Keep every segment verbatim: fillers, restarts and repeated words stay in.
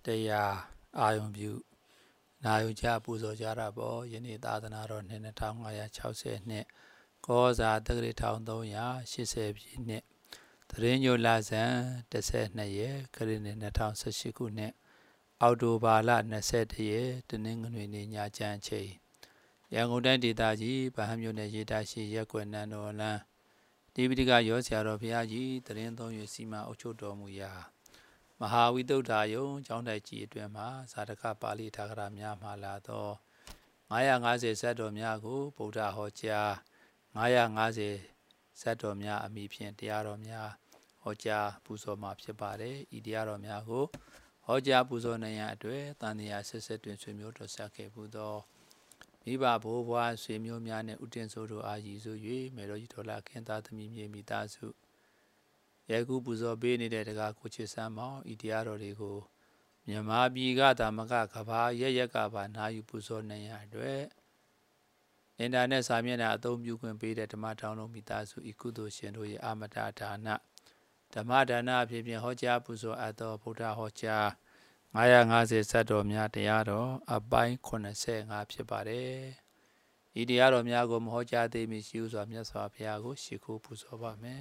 တရားအာယုံပြုနာယုံကြပူဇော်ကြတာပေါ့ယနေ့သာသနာတော်နှစ်နှစ်ထောင်ငါးရာ၆၀နှစ်ကောဇာတက္ကရာထောင်သုံးရာရှစ်ဆယ်ပြည့်နှစ်သရင်းညိုလဆန်တစ်ဆယ်နှစ်ရက်ခရစ်နှစ်နှစ်ထောင်၁၈ခုနှစ်အောက်တိုဘာလ၂၁ရက်တနင်္ဂနွေနေ့ညချမ်းချိန်ရန်ကုန်တိုင်းဒေသကြီးဗဟန်းမြို့နယ်ရေတာရှိရက်ကွယ်နန်းတော်လမ်းတိပိဋကရောဆရာတော်ဘုရားကြီးတရင်သုံးရွစီမံအုပ်ချုပ်တော်မူရာမဟာဝိသုဒ္ဓယုံကျောင်းတိုက်ကြီးအတွင်းမှာဇာတကပါဠိထာဂရများမှာလာသောငါးရာငါးဆယ်ဇတ်တော်များကိုဗုဒ္ဓဟောကြားငါးရာငါးဆယ်ဇတ်တော်များအမိဖြင့်တရားတော်များဟောကြားပူဇော်မှာဖြစ်ပါတယ်ဤတရားတော်များကိုဟောကြားပူဇော်နိုင်ရန်အတွက်တန်တရားဆက်ဆက်တွင်ဆွေမျိုးတော်ဆက်ခဲ့ပူသောမိဘဘိုးဘွားဆွေမျိုးများနှင့်ဥတင်ဆိုတို့အားရည်စု၍မေတော်ကြီးတော်လာခင်သားသမီးမြေမိသားစုယခုပူဇော်ပေးနေတဲ့တရားကိုချစ်စမ်းမောင်ဤတရားတော်တွေကိုမြန်မာပြည်ကသာမကကဘာရရက်ကပါနာယူပူဇော်နိုင်ရအတွက်အင်တာနက်စာမျက်နှာအသုံးပြုခွင့်ပေးတဲ့ဓမ္မတောင်းလုံးမိသားစုဤကုသိုလ်ရှင်တို့ရဲ့အာမတဒါနဓမ္မဒါနအဖြစ်ဖြင့်ဟောကြားပူဇော်အပ်သောဗုဒ္ဓဟောကြားငါးရာငါးဆယ်ဇတ်တော်များတရားတော်အပိုင်း၇၅ဖြစ်ပါတယ်ဤတရားတော်များကိုမဟောကြားသေးမီရှိဥစွာမြတ်စွာဘုရားကိုရှိခိုးပူဇော်ပါမယ်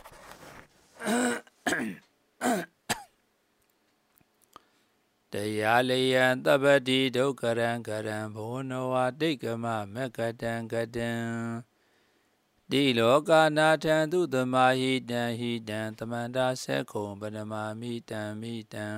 တရားလယံတပ္ပတိဒုက္ခရံကရံဘောနဝတိတ်ကမမကတံကတံတိလောကနာထံသူသမာဟိတံဟိတံသမန္တာဆက်ခုံပရမမိတံမိတံ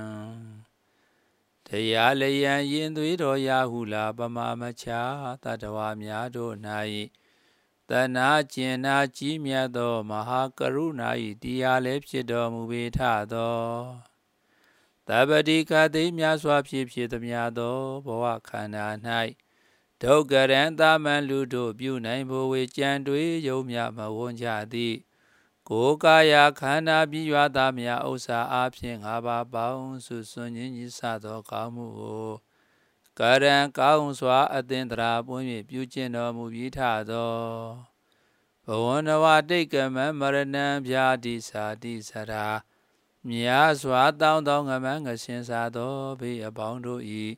တရားလယံရင်သွေးတော်ရာဟုလာပမာမချာတတဝါများတို့၌တဏှာကျင်နာကြီးမြတ်သောမဟာကရုဏာ၏တရားလည်းဖြစ်တော်မူပေထသောတပ္ပတိကသိများစွာဖြစ်ဖြစ်သမျှသောဘဝခန္ဓာ၌ဒုက္ခရံတာမန်လူတို့ပြုနိုင်ဖို့ဝေကြံတွေးယုံမြမဝန်းကြသည်ကိုယ်ကာယခန္ဓာပြည့်ရွာသားများဥစ္စာအားဖြင့်ငါးပါးပေါင်းစုစွန့်ခြင်းကြီးစသောကောင်းမှုကိုကရံကောင်းစွာအသင်္တရာပွင့်၍ပြုကျင့်တော်မူပြီးထသောဘဝနဝတိတ်ကမမရဏံဗျာတိစာတိစရာမြာစွာတောင်းတောင်းငမန်းငစင်စားသောဘေးအပေါင်းတို့၏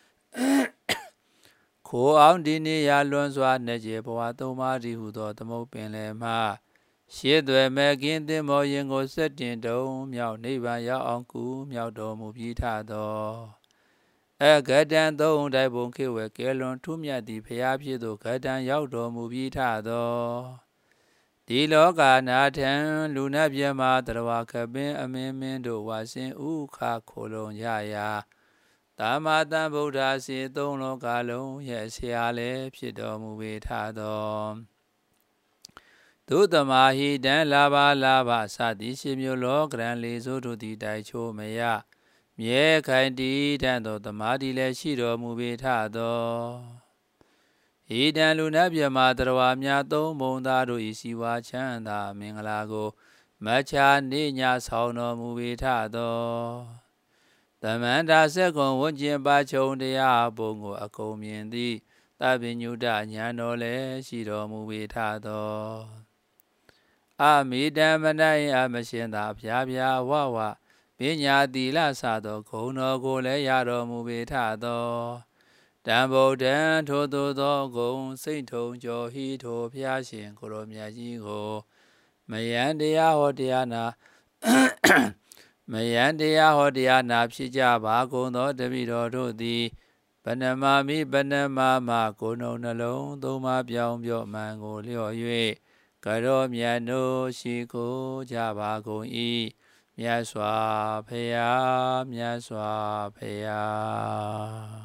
ခိုးအောင်ဒီနေရာလွန်စွာနေကျေဘဝသုံးပါးတည်းဟုသောသမုတ်ပင်လယ်မှရှေးသွဲမဲ့ကင်းသင်္ဘောရင်ကိုဆက်တင်တုံမြောက်နိဗ္ဗာန်ရောက်အောင်ကူမြောက်တော်မူပြီးထသောအဂတံသုံးတိုက်ပုံခေဝဲကဲလွန်ထူးမြတ်သည့်ဖျားဖြစ်သောဂတံရောက်တော်မူပြီးထသောဒီလောကနာထံလူနတ်ပြမတရဝခပင်အမင်းမင်းတို့ဝါစင်ဥခခိုလုံရရာသမ္မာသမ္ဗုဒ္ဓစေသုံးလောကလုံးရဲ့ဆရာလည်းဖြစ်တော်မူပေထသောသုတမဟိတံလာဘာလာဘစသည်ရှင်မျိုးလောကရန်လေးစိုးတို့သည်တိုက်ချိုးမရမြဲခိုင်တည်တတ်သောသမာဓိလည်းရှိတော်မူပေထသောဣဒံလူနတ်မြမတရဝါများသုံးဘုံသားတို့၏စီဝါချမ်းသာမင်္ဂလာကိုမချာနေညဆောင်တော်မူပေထသောသမန္တာဆက်ကုံဝဉ္ကျင်ပါချုံတရားဘုံကိုအကုန်မြင်သည်သဗ္ဗညုတဉာဏ်တော်လည်းရှိတော်မူပေထသောအမိတံမနိုင်အမရှင်သာဗျာဗျာဝဝပညာတိလစသောဂုဏ်တော်ကိုလည်းရတော်မူပေထသောတံဗုဒ္ဓံထိုသို့သောဂုံစိတ်ထုံကျော်ဟိထိုဖျားရှင်ကိုရောမြတ်ကြီးကိုမယံတရားဟောတရားနာမယံတရားဟောတရားနာဖြစ်ကြပါကုန်သောတပိတော်တို့သည်ဗနမမိဗနမမကိုယ်နှုံနှလုံးသုံးပါးပြောင်းပြော့မှန်ကိုလျော့၍ကရောမြတ်တို့ရှိကိုကြပါကုန်၏မြတ်စွာဘုရားမြတ်စွာဘုရား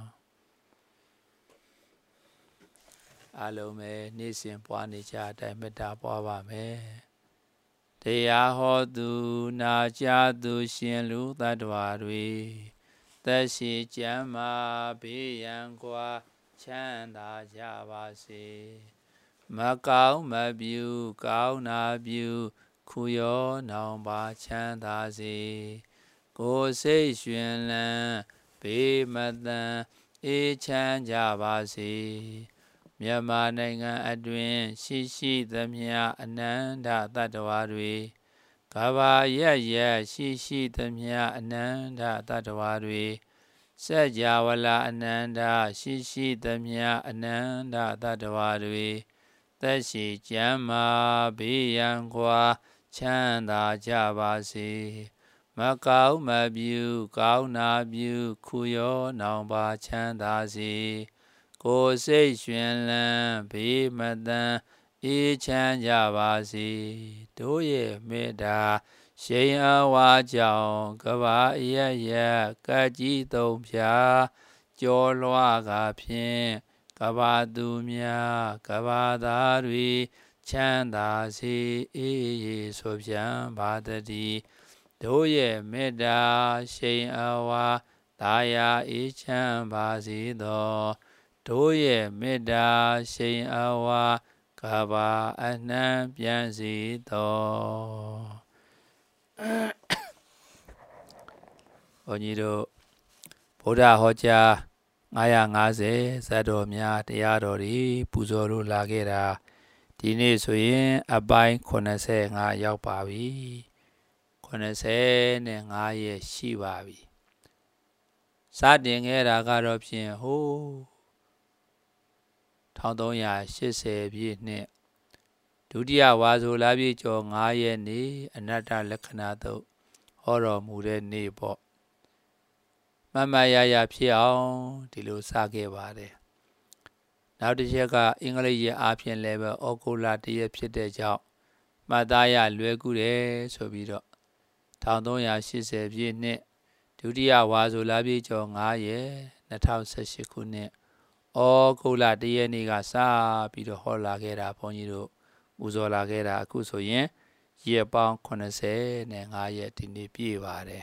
အလုံးပဲနေ့စဉ်ပွားနေကြအတိုင်းမေတ္တာပွားပါမယ်တရားဟောသူနာကြားသူရှင်လူသတ္တဝါတွေသက်ရှိကျမ်းမာဘေးရန်ကွာချမ်းသာကြပါစေမကောင်းမပြုကောင်းနာပြုခုရောနောင်ပါချမ်းသာစေကိုယ်စိတ်ရွှင်လန်းဘေးမတန်အေးချမ်းကြပါစေမြန်မာနိုင်ငံအတွင်းရှိရှိသမျှအနန္တသတ္တဝါတွေကဘာရက်ရက်ရှိရှိသမျှအနန္တသတ္တဝါတွေ Sajawala Ananda Shishi Damya Ananda Tadwadwi Tashi Jama Biyangwa Chanda Jabasi Macau Mabu Gao Nabu Kuyo Namba Chandasi Go Sei Xuan Lan Bi Madan I Chan Jabasi Doye Meda Shane Awa Jiao Gaba Iya Iya Gaji Dong Pia Jo Lua Ga Pin Gaba Du Mia Gaba Da Rui Chan Da Si I So Pian Ba Da Di Doye Meda Shane Awa Daya I Chan Ba Si Do Doye Meda Shane Awa Gaba Anan Pian Si Do ဘုန်းကြီးတို့ဗုဒ္ဓဟောကြား၅၅၀ဇတ်တော်များတရားတော်တွေပူဇော်လို့လာခဲ့တာဒီနေ့ဆိုရင်အပိုင်း၇၅ရောက်ပါပြီ၇၅ရက်ရှိပါပြီစတင်ခဲ့တာကတော့ဖြင့်ဟိုး၁၃၈၀ပြည့်နှစ်ဒုတိယဝါဆိုလပြည့်ကျော်၅ရက်နေ့အနတ္တလက္ခဏာသုတ်ဟောတော်မူတဲ့နေ့ပေါ့မမရရဖြစ်အောင်ဒီလိုစခဲ့ပါတယ်နောက်တစ်ချက်က အင်္ဂလိပ်ရဲ့အားဖြင့်လည်းပဲဩဂုတ်လတရက်ဖြစ်တဲ့ကြောင့်မှတ်သားရလွယ်ကူတယ်ဆိုပြီးတော့၁၃၈၀ပြည့်နှစ်ဒုတိယဝါဆိုလပြည့်ကျော်၅ရက်၂၀၁၈ခုနှစ်ဩဂုတ်လတရက်နေ့ကစပြီးတော့ဟောလာခဲ့တာဘုန်းကြီးတို့ပူဇော်လာခဲ့တာအခုဆိုရင်ရက်ပေါင်း၈၅ရက်ဒီနေ့ပြည့်ပါတယ်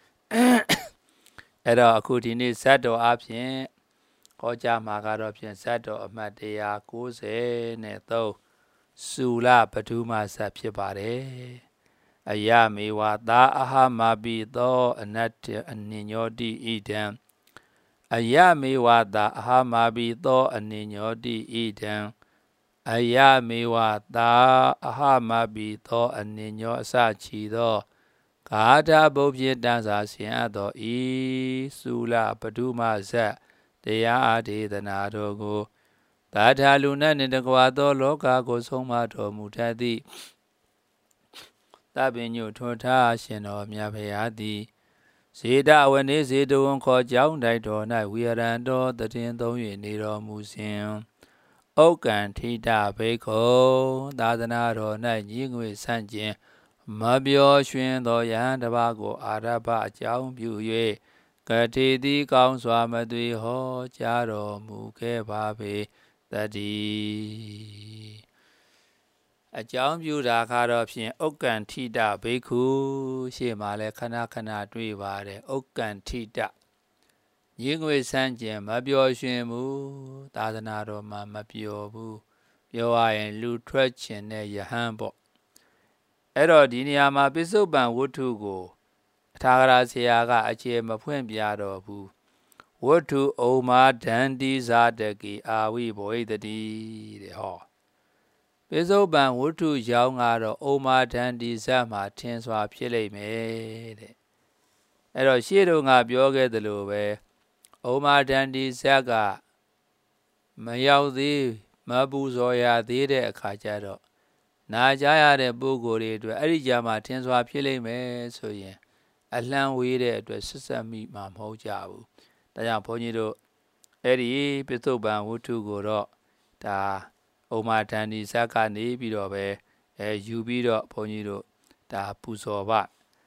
အဲ့တော့အခုဒီနေ့ဇတ်တော်အပြင်ဟောကြားမှာကတော့ဖြင့်ဇတ်တော်အမှတ်၁၉၃စူလပထူမဇတ်ဖြစ်ပါတယ်အယမေဝသာအဟမပိသောအနတ္တအနိညောတိဣဒံအယမေဝသာအဟမပိသောအနိညောတိဣဒံအယမေဝသာအဟမပိသောအနိညောအစချီသောဂါထာဘုတ်ဖြစ်တန်းစာဆင်အပ်သောဤစူလပထူမဇတ်တရားဒေသနာတော်ကိုသာထာလူနတ်နှင့်တကွာသောလောကကိုဆုံးမတော်မူတတ်သည့်သဗ္ဗညုထွန်းထားရှင်တော်မြတ်ဖရာသည်ဇေဒဝနေဇေတဝန်ခေါ်ကြောင်းတိုက်တော်၌ဝိရံတော်တည်င်းသုံး၍နေတော်မူစဉ်ဩကံထိတဘိက္ခုသာသနာတော်၌ညီငွေဆန့်ကျင်မပြောရွှင်သောယဟန်တစ်ပါးကိုအာရဘအကြောင်းပြု၍ကတိတိကောင်းစွာမသွေဟောကြားတော်မူခဲ့ပါပေတည်းအကြောင်းပြုတာကတော့ဖြင့်ဥက္ကန္ထိတဘိက္ခုရှေ့မှာလည်းခဏခဏတွေ့ပါတယ်ဥက္ကန္ထိတညီငွေဆန်းကျင်မပြောရွှင်ဘူးသာသနာတော်မှာမပြောဘူးပြောရရင်လူထွက်ချင်တဲ့ယဟန်ပေါ့အဲ့တော့ဒီနေရာမှာပိစုပန်ဝတ္ထုကိုအထာဂရဆရာကအခြေမဖွင့်ပြတော့ဘူးဝတ္ထုဩမာဒန္တိဇာတကိအာဝိဘောဟိတတိတဲ့ဟောပိစုပန်ဝတ္ထုရောင်းကတော့ဩမာဒန္တိဇတ်မှာထင်စွာဖြစ်လိမ့်မယ်တဲ့အဲ့တော့ရှေ့တုန်းကပြောခဲ့သလိုပဲဩမာဒန္တိဇတ်ကမရောက်သေးမပူဇော်ရသေးတဲ့အခါကျတော့နာကြားရတဲ့ပုဂ္ဂိုလ်တွေအတွက်အဲ့ဒီကြမှာထင်စွာဖြစ်လိမ့်မယ်ဆိုရင်အလှမ်းဝေးတဲ့အတွက်ဆက်ဆက်မိမှာမဟုတ်ကြဘူး။ဒါကြောင့်ဘုန်းကြီးတို့အဲ့ဒီပိဿုပန်ဝတ္ထုကိုတော့ဒါဩမာဒန္တိဇတ်ကနေပြီးတော့ပဲအဲယူပြီးတော့ဘုန်းကြီးတို့ဒါပူဇော်ပါ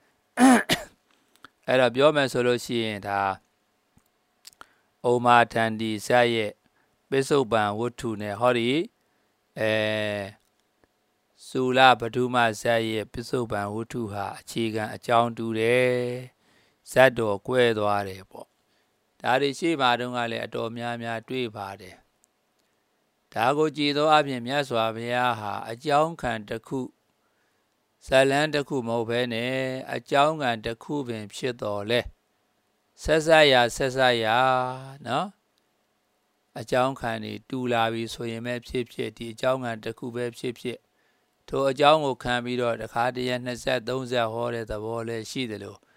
အဲ့တော့ပြောမယ်ဆိုလို့ရှိရင်ဒါဩမာဒန္တိဇတ်ရဲ့ပိဿုပန်ဝတ္ထုနဲ့ဟောဒီအဲစူလပထူမဇတ်ရဲ့ပိဿုပန်ဝတ္ထုဟာအခြေခံအကြောင်းတူတယ်ဇတ်တော်ကွဲသွားတယ်ပေါ့ဒါတွေရှေ့မှာတုန်းကလည်းအတော်များများတွေ့ပါတယ်ဒါကိုကြည်သောအပြင်မြတ်စွာဘုရားဟာအကြောင်းခံတစ်ခုဇလန်းတစ်ခုမဟုတ်ဘဲနဲ့အကြောင်းခံတစ်ခုပင်ဖြစ်တော်လဲဆက်ဆက်ရဆက်ဆက်ရနော်အကြောင်းခံနေတူလာပြီဆိုရင်ပဲဖြစ်ဖြစ်ဒီအကြောင်းခံတစ်ခုပဲဖြစ်ဖြစ်ထိုအကြောင်းကိုခံပြီးတော့တခါတည်းရနှစ်ဆက်သုံးဆက်ဟောတဲ့သဘောလည်းရှိတယ်လို့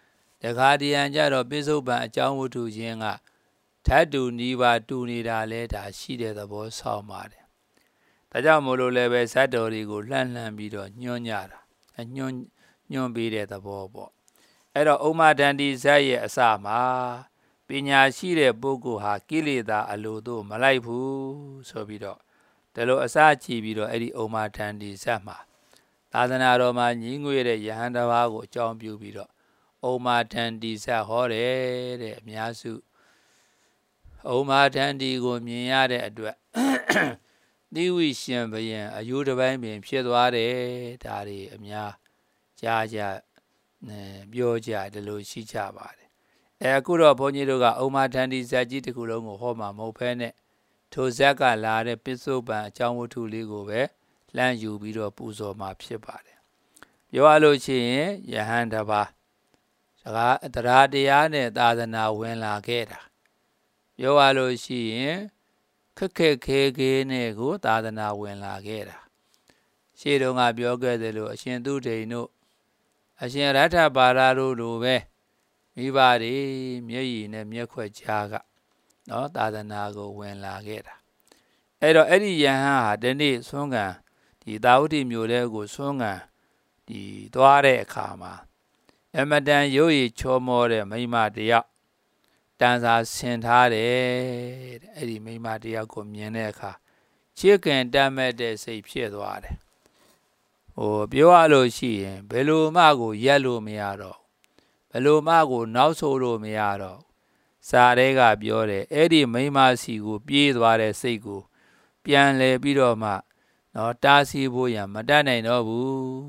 တခါတရံကြတော့ပိစုပန်အကြောင်းဝတ္ထုချင်းကဓာတ်တူနီးပါတူနေတာလဲဒါရှိတဲ့သဘောဆောင်ပါတယ်ဒါကြောင့်မို့လို့လည်းပဲဇတ်တော်တွေကိုလှမ်းလှမ်းပြီးတော့ညွှန်းကြတာညွှန်းညွှန်းပေးတဲ့သဘောပေါ့အဲ့တော့ဥမ္မာဒန္တိဇတ်ရဲ့အစမှာပညာရှိတဲ့ပုဂ္ဂိုလ်ဟာကိလေသာအလိုတို့မလိုက်ဘူးဆိုပြီးတော့ဒါလိုအစချီပြီးတော့အဲ့ဒီဥမ္မာဒန္တိဇတ်မှာသာသနာတော်မှာညီငွေတဲ့ယဟန်တစ်ပါးကိုအကြောင်းပြုပြီးတော့ဥမ္မာဒန္တိဇတ်ဟောတယ်တဲ့အများစုဥမ္မာဒန္တိကိုမြင်ရတဲ့အတွက်သီဝိရှင်ဘယံအယူတစ်ပိုင်းပင်ဖြစ်သွားတယ်ဒါတွေအများကြားကြပြောကြတယ်လို့ရှိကြပါတယ်အဲအခုတော့ဘုန်းကြီးတို့ကဥမ္မာဒန္တိဇတ်ကြီးတစ်ခုလုံးကိုဟောမှာမဟုတ်ဘဲနဲ့ထိုဇတ်ကလာတဲ့ပိစုပန်အကြောင်းဝတ္ထုလေးကိုပဲလှမ်းယူပြီးတော့ပူဇော်မှာဖြစ်ပါတယ်ပြောရလို့ရှိရင်ယဟန်တစ်ပါးစကားတရားတရားနဲ့သာသနာဝင်လာခဲ့တာပြောရလို့ရှိရင်ခက်ခက်ခဲခဲနဲ့ကိုသာသနာဝင်လာခဲ့တာရှေ့တုန်းကပြောခဲ့တယ်လို့အရှင်သူဒိန်တို့အရှင်ရထပါရတို့လိုပဲမိဘတွေမျက်ရည်နဲ့မျက်ခွက်ကြားကနော်သာသနာကိုဝင်လာခဲ့တာအဲ့တော့အဲ့ဒီယဟန်ဟာဒီနေ့ဆွမ်းခံဒီသာဝတိမြို့တဲကိုဆွမ်းခံဒီသွားတဲ့အခါမှာအမတန်ရုပ်ရည်ချောမောတဲ့မိမတယောက်တန်စာဆင်ထားတယ်တဲ့အဲ့ဒီမိမတယောက်ကိုမြင်တဲ့အခါချစ်ခင်တတ်မဲ့တဲ့စိတ်ဖြစ်သွားတယ်ဟိုပြောရလို့ရှိရင်ဘယ်လိုမှကိုရက်လို့မရတော့ဘယ်လိုမှကိုနောက်ဆိုလို့မရတော့စာတဲကပြောတယ်အဲ့ဒီမိမစီကိုပြေးသွားတဲ့စိတ်ကိုပြန်လဲပြီးတော့မှနော်တားဆီးဖို့ရမတတ်နိုင်တော့ဘူး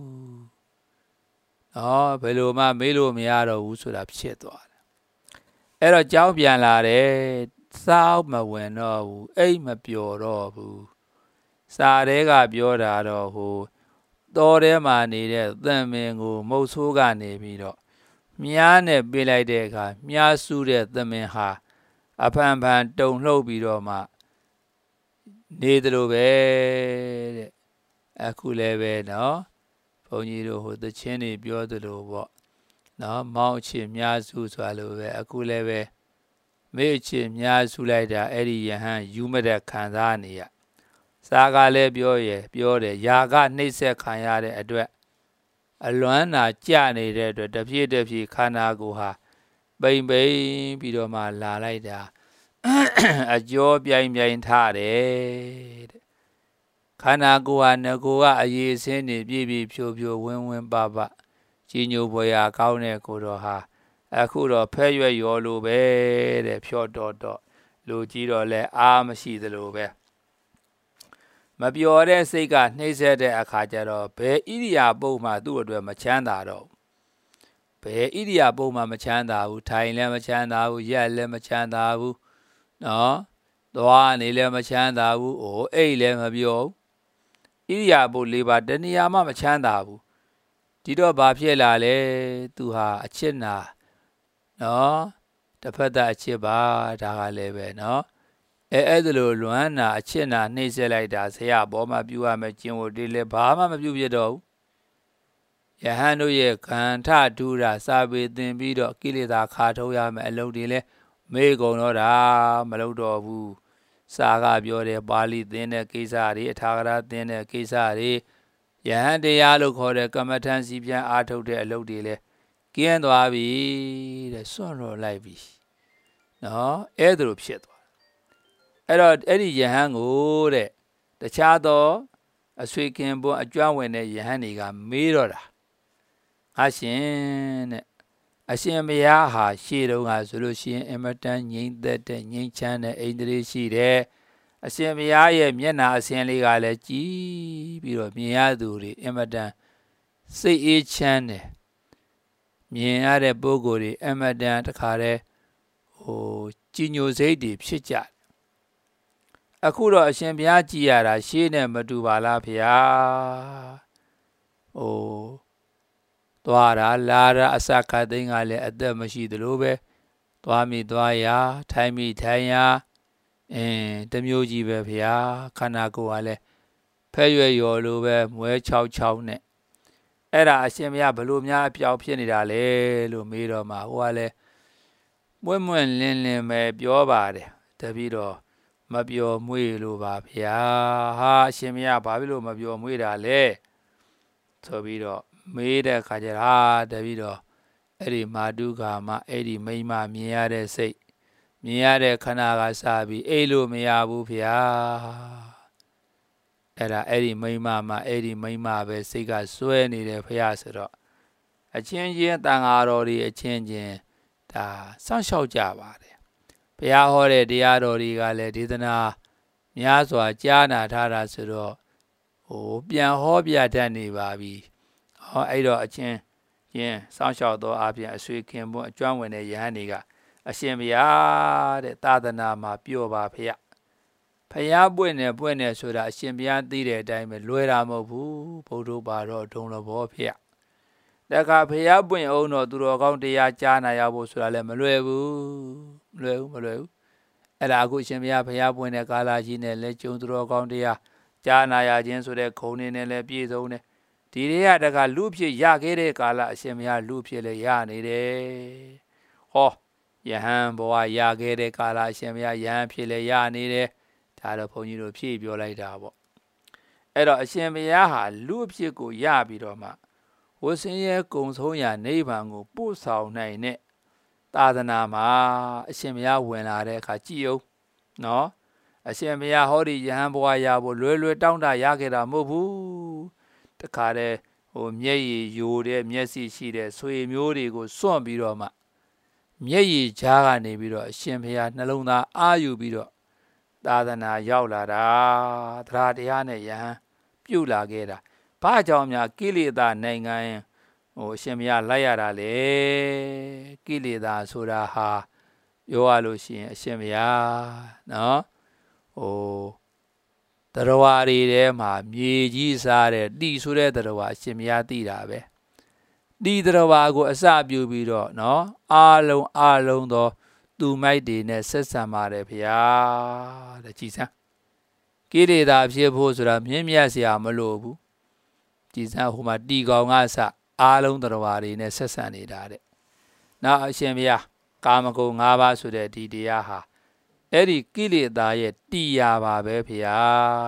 နော်ဘယ်လိုမှမေးလို့မရတော့ဘူးဆိုတာဖြစ်သွားတယ်အဲ့တော့ကြောင်းပြန်လာတယ်စောက်မဝင်တော့ဘူးအိတ်မပျော်တော့ဘူးစာတဲကပြောတာတော့ဟိုတော်ထဲမှာနေတဲ့သံမင်ကိုမုတ်ဆိုးကနေပြီးတော့မြားနဲ့ပေးလိုက်တဲ့အခါမြားစုတဲ့သမင်ဟာအဖန်ဖန်တုံလှုပ်ပြီးတော့မှနေတယ်လို့ပဲတဲ့အခုလည်းပဲနော်ဘုန်းကြီးတို့ဟိုသချင်းတွေပြောသလိုပေါ့နော်မောင်းချစ်မြားစုဆိုတာလို့ပဲအခုလည်းပဲမေ့ချစ်မြားစုလိုက်တာအဲ့ဒီယဟန်ယူမတဲ့ခံစားနေရစာကလည်းပြောရပြောတယ်ယာကနှိမ့်ဆက်ခံရတဲ့အတွက်အလွမ်းနာကြနေတဲ့အတွက်တဖြည်းတဖြည်းခန္ဓာကိုယ်ဟာပိန်ပိန်ပြီးတော့မှလာလိုက်တာအကျော်ပြိုင်ပြိုင်ထားတယ်တဲ့ခန္ဓာကိုယ်ဟာငကိုကအရေးအစင်းနေပြည့်ပြည့်ဖြိုဖြိုဝင်းဝင်းပပကြီးညိုဖွယ်ရာကောင်းတဲ့ကိုတော်ဟာအခုတော့ဖဲရွက်ရောလိုပဲတဲ့ဖြော့တော့တော့လူကြီးတော့လဲအားမရှိသလိုပဲမပျော်တဲ့စိတ်ကနှိမ့်ဆက်တဲ့အခါကျတော့ဘယ်ဣရိယာပုတ်မှသူ့အတွက်မချမ်းသာတော့ဘယ်ဣရိယာပုတ်မှမချမ်းသာဘူးထိုင်လည်းမချမ်းသာဘူးရက်လည်းမချမ်းသာဘူးနော်သွားနေလည်းမချမ်းသာဘူးအိုးအိတ်လည်းမပျော်ဘူးဣရိယာပုတ်လေးပါတဏှာမှမချမ်းသာဘူးဒီတော့ဘာဖြစ်လာလဲသူဟာအချစ်နာနော်တစ်ဖက်သားအချစ်ပါဒါကလည်းပဲနော်အဲအဲ့ဒါလိုလွမ်းနာအချစ်နာနှိမ့်ဆက်လိုက်တာဆရာဘောမှာပြုရမယ်ကျင့်ဝတ်တွေလည်းဘာမှမပြုဖြစ်တော့ဘူးယဟန်တို့ရဲ့ခန္ဓာဒုရာစာပေသင်ပြီးတော့ကိလေသာခါထုတ်ရမယ်အလုပ်တွေလည်းမေ့ကုန်တော့တာမလုပ်တော့ဘူးစာကပြောတယ်ပါဠိသင်တဲ့ကိစ္စတွေအထာဂရသင်တဲ့ကိစ္စတွေယဟန်တရားလို့ခေါ်တဲ့ကမ္မထံစီပြန်အားထုတ်တဲ့အလုပ်တွေလည်းကျင်းသွားပြီတဲ့စွန့်လွတ်လိုက်ပြီနော်အဲ့ဒါလိုဖြစ်သွားအဲ့တော့အဲ့ဒီယဟန်ကိုတဲ့တခြားသောအဆွေခင်ပွန်းအကျွမ်းဝင်တဲ့ယဟန်တွေကမေးတော့တာအရှင်တဲ့အရှင်ဘုရားဟာရှေ့တုန်းကဆိုလို့ရှိရင်အမတန်ငြိမ့်သက်တဲ့ငြိမ့်ချမ်းတဲ့အိန္ဒြေရှိတယ်အရှင်ဘုရားရဲ့မျက်နှာအစင်းလေးကလည်းကြည်ပြီးတော့မြင်ရသူတွေအမတန်စိတ်အေးချမ်းတယ်မြင်ရတဲ့ပုဂ္ဂိုလ်တွေအမတန်တခါတည်းဟိုကြည်ညိုစိတ်တွေဖြစ်ကြအခုတော့အရှင်ဘုရားကြည်ရတာရှေးနဲ့မတူပါလားဘုရားဟိုသွားတာလာတာအစခတ်သိန်းကလည်းအသက်မရှိသလိုပဲသွားမိသွားရထိုင်မိထိုင်ရအင်းတမျိုးကြီးပဲဘုရားခန္ဓာကိုယ်ကလည်းဖဲ့ရွယ်ရော်လိုပဲမွဲ၆၆နဲ့အဲ့ဒါအရှင်ဘုရားဘလို့များအပြောက်ဖြစ်နေတာလေလို့မေးတော့မှဟိုကလည်းမွင့်မွင့်လင်းလင်းပဲပြောပါတယ်တပည့်တော်မပြောမွေးလို့ပါဗျာဟာအရှင်ဘုရားဘာဖြစ်လို့မပြောမွေးတာလဲဆိုပြီးတော့မေးတဲ့အခါကျတော့ဟာတပည့်တော်အဲ့ဒီမာတုကာမအဲ့ဒီမိမမြင်ရတဲ့စိတ်မြင်ရတဲ့ခဏကစပြီးအိတ်လို့မရဘူးဗျာအဲ့ဒါအဲ့ဒီမိမမှာအဲ့ဒီမိမပဲစိတ်ကစွဲနေတယ်ဗျာဆိုတော့အချင်းချင်းတန်ဃာတော်တွေအချင်းချင်းဒါစောင့်ရှောက်ကြပါတယ်ဘုရားဟောတဲ့တရားတော်တွေကလည်းဒေသနာများစွာကြားနာထားတာဆိုတော့ဟိုပြန်ဟောပြတတ်နေပါပြီဟောအဲ့တော့အချင်းချင်းစောင့်ရှောက်သောအပြင်အဆွေခင်ပွန်းအကျွမ်းဝင်တဲ့ယဟန်တွေကအရှင်ဘုရားတဲ့သာသနာမှာပြောပါဖေ။ဖျားပွင့်နေပွင့်နေဆိုတာအရှင်ဘုရားသိတဲ့အတိုင်းပဲလွယ်တာမဟုတ်ဘူးဗုဒ္ဓဘာတော့ဒုံလဘောဖေ။တခါဖျားပွင့်အောင်တော့သူတော်ကောင်းတရားကြားနာရဖို့ဆိုတာလည်းမလွယ်ဘူးမလွယ်ဘူးမလွယ်ဘူး။အဲ့ဒါအခုအရှင်ဘုရားဖျားပွင့်တဲ့ကာလကြီးနဲ့လည်းကျုံသူတော်ကောင်းတရားကြားနာရခြင်းဆိုတဲ့ခုံနေနဲ့လည်းပြည့်စုံတယ်။ဒီတွေကတခါလူဖြစ်ရခဲ့တဲ့ကာလအရှင်ဘုရားလူဖြစ်လည်းရနေတယ်။ဟောယဟန်ဘဝရခဲ့တဲ့ကာလအရှင်ဘုရားယဟန်ဖြစ်လည်းရနေတယ်ဒါတော့ဘုန်းကြီးတို့ဖြည့်ပြောလိုက်တာပေါ့အဲ့တော့အရှင်ဘုရားဟာလူအဖြစ်ကိုရပြီးတော့မှဝဆင်းရဲကုံဆုံးရာနိဗ္ဗာန်ကိုပို့ဆောင်နိုင်တဲ့သာသနာမှာအရှင်ဘုရားဝင်လာတဲ့အခါကြည်အောင်နော်အရှင်ဘုရားဟောဒီယဟန်ဘဝရဖို့လွယ်လွယ်တောင်းတရခဲ့တာမဟုတ်ဘူးတခါတည်းဟိုမျက်ရည်ယိုတဲ့မျက်စိရှိတဲ့ဆွေမျိုးတွေကိုစွန့်ပြီးတော့မှမျက်ရည်ကြားကနေပြီးတော့အရှင်ဘုရားနှလုံးသားအာယူပြီးတော့သာသနာရောက်လာတာတရားတရားနဲ့ယဟန်ပြုတ်လာခဲ့တာဘာကြောင့်များကိလေသာနိုင်ငံဟိုအရှင်ဘုရားလိုက်ရတာလေကိလေသာဆိုတာဟာပြောရလို့ရှိရင်အရှင်ဘုရားနော်ဟိုတရားတွေထဲမှာမြေကြီးစားတဲ့တိဆိုတဲ့တရားအရှင်ဘုရားသိတာပဲဒီတရားကိုအစပြုပြီးတော့နော်အာလုံးအာလုံးသောသူမိုက်တွေနဲ့ဆက်ဆံပါတယ်ဗျာတဲ့ကြည်စမ်းကိလေသာဖြစ်ဖို့ဆိုတာမြင့်မြတ်စရာမလိုဘူးကြည်စမ်းဟိုမှာတီကောင်ကစအားလုံးတရားတွေနဲ့ဆက်ဆံနေတာတဲ့နောက်အရှင်ဘုရားကာမဂုဏ်၅ပါးဆိုတဲ့ဒီတရားဟာအဲ့ဒီကိလေသာရဲ့တီရာပါပဲဗျာ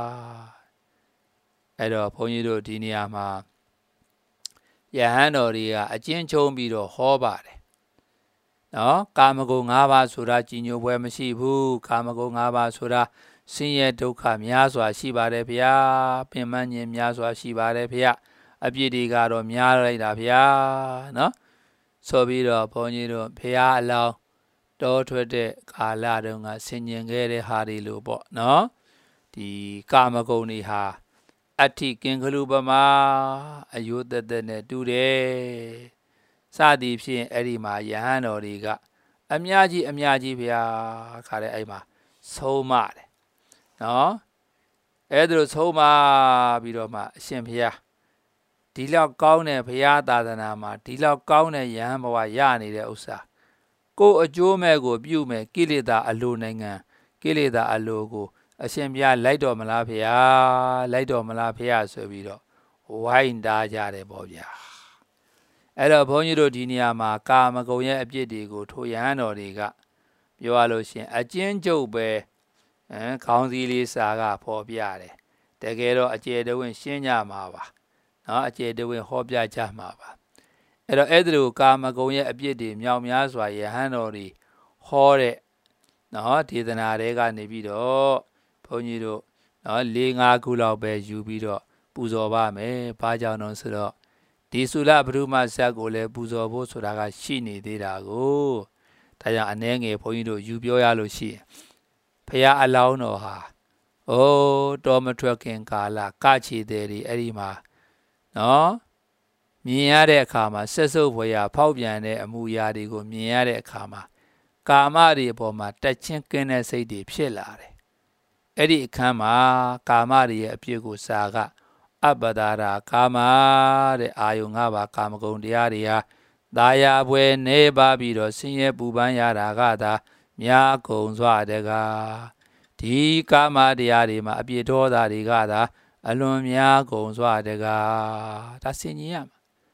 အဲ့တော့ဘုန်းကြီးတို့ဒီနေရာမှာယဟန်တော်တွေကအကျဉ်းချုံးပြီးတော့ဟောပါတယ်နော်ကာမဂုဏ်၅ပါးဆိုတာကြည်ညိုပွဲမရှိဘူးကာမဂုဏ်၅ပါးဆိုတာဆင်းရဲဒုက္ခများစွာရှိပါတယ်ဗျာပင်ပန်းခြင်းများစွာရှိပါတယ်ဗျာအပြစ်တွေကတော့များလိုက်တာဗျာနော်ဆိုပြီးတော့ဘုန်းကြီးတို့ဖះအလောင်းတောထွက်တဲ့ကာလတုန်းကဆင်ញင်ခဲ့တဲ့ဟာတွေလို့ပေါ့နော်ဒီကာမဂုဏ်တွေဟာအဋ္ဌိကင်္ဂလူပမာအယုတသက်နဲ့တူတယ်စသည်ဖြင့်အဲ့ဒီမှာယဟန်တော်တွေကအများကြီးအများကြီးဗျာခါတဲ့အဲ့မှာဆုံးမတယ်နော်အဲ့ဒါလို့ဆုံးမပြီးတော့မှအရှင်ဘုရားဒီလောက်ကောင်းတဲ့ဘုရားသာသနာမှာဒီလောက်ကောင်းတဲ့ယဟန်ဘဝရနေတဲ့ဥစ္စာကိုယ်အကျိုးမဲ့ကိုပြုမဲ့ကိလေသာအလိုနိုင်ငံကိလေသာအလိုကိုအရှင်ဘုရားလိုက်တော်မလားဖေဟာလိုက်တော်မလားဖေဟာဆိုပြီးတော့ဝိုင်းတားကြတယ်ပေါ့ဗျာအဲ့တော့ဘုန်းကြီးတို့ဒီနေရာမှာကာမဂုဏ်ရဲ့အပြစ်တွေကိုထိုယဟန်တော်တွေကပြောရလို့ရှင်အကျဉ်းချုပ်ပဲအဲခေါင်းစည်းလေးစာကဖော်ပြတယ်တကယ်တော့အကျေတဝင်းရှင်းကြမှာပါနော်အကျေတဝင်းဟောပြကြမှာပါအဲ့တော့အဲ့ဒီလိုကာမဂုဏ်ရဲ့အပြစ်တွေမြောက်များစွာယဟန်တော်တွေဟောတဲ့နော်ဒေသနာတွေကနေပြီးတော့ဘုန်းကြီးတို့နော်၄၅ခုလောက်ပဲယူပြီးတော့ပူဇော်ပါမယ်ဘာကြောင့်တော့ဆိုတော့ဒီသုလဘုရုမဇတ်ကိုလည်းပူဇော်ဖို့ဆိုတာကရှိနေသေးတာကိုဒါကြောင့်အနှဲငယ်ဘုန်းကြီးတို့ယူပြောရလို့ရှိရင်ဖះအလောင်းတော်ဟာအိုးတော်မထွက်ခင်ကာလကချီတဲ့ဒီအဲ့ဒီမှာနော်မြင်ရတဲ့အခါမှာဆက်စုပ်ဖွယ်ရဖောက်ပြန်တဲ့အမူအရာတွေကိုမြင်ရတဲ့အခါမှာကာမတွေအပေါ်မှာတက်ချင်းကင်းတဲ့စိတ်တွေဖြစ်လာတယ်အဲ့ဒီအခန်းမှာကာမတွေရဲ့အပြစ်ကိုစာကအပ္ပဒါရာကာမတဲ့အာယုံ၅ပါးကာမဂုဏ်တရားတွေဟာသာယာပွဲနေပါပြီးတော့ဆင်းရဲပူပန်းရတာကသာများကုန်စွာတကားဒီကာမတရားတွေမှာအပြစ်ဒေါသတွေကသာအလွန်များကုန်စွာတကားဒါဆင်ញင်ရမှာ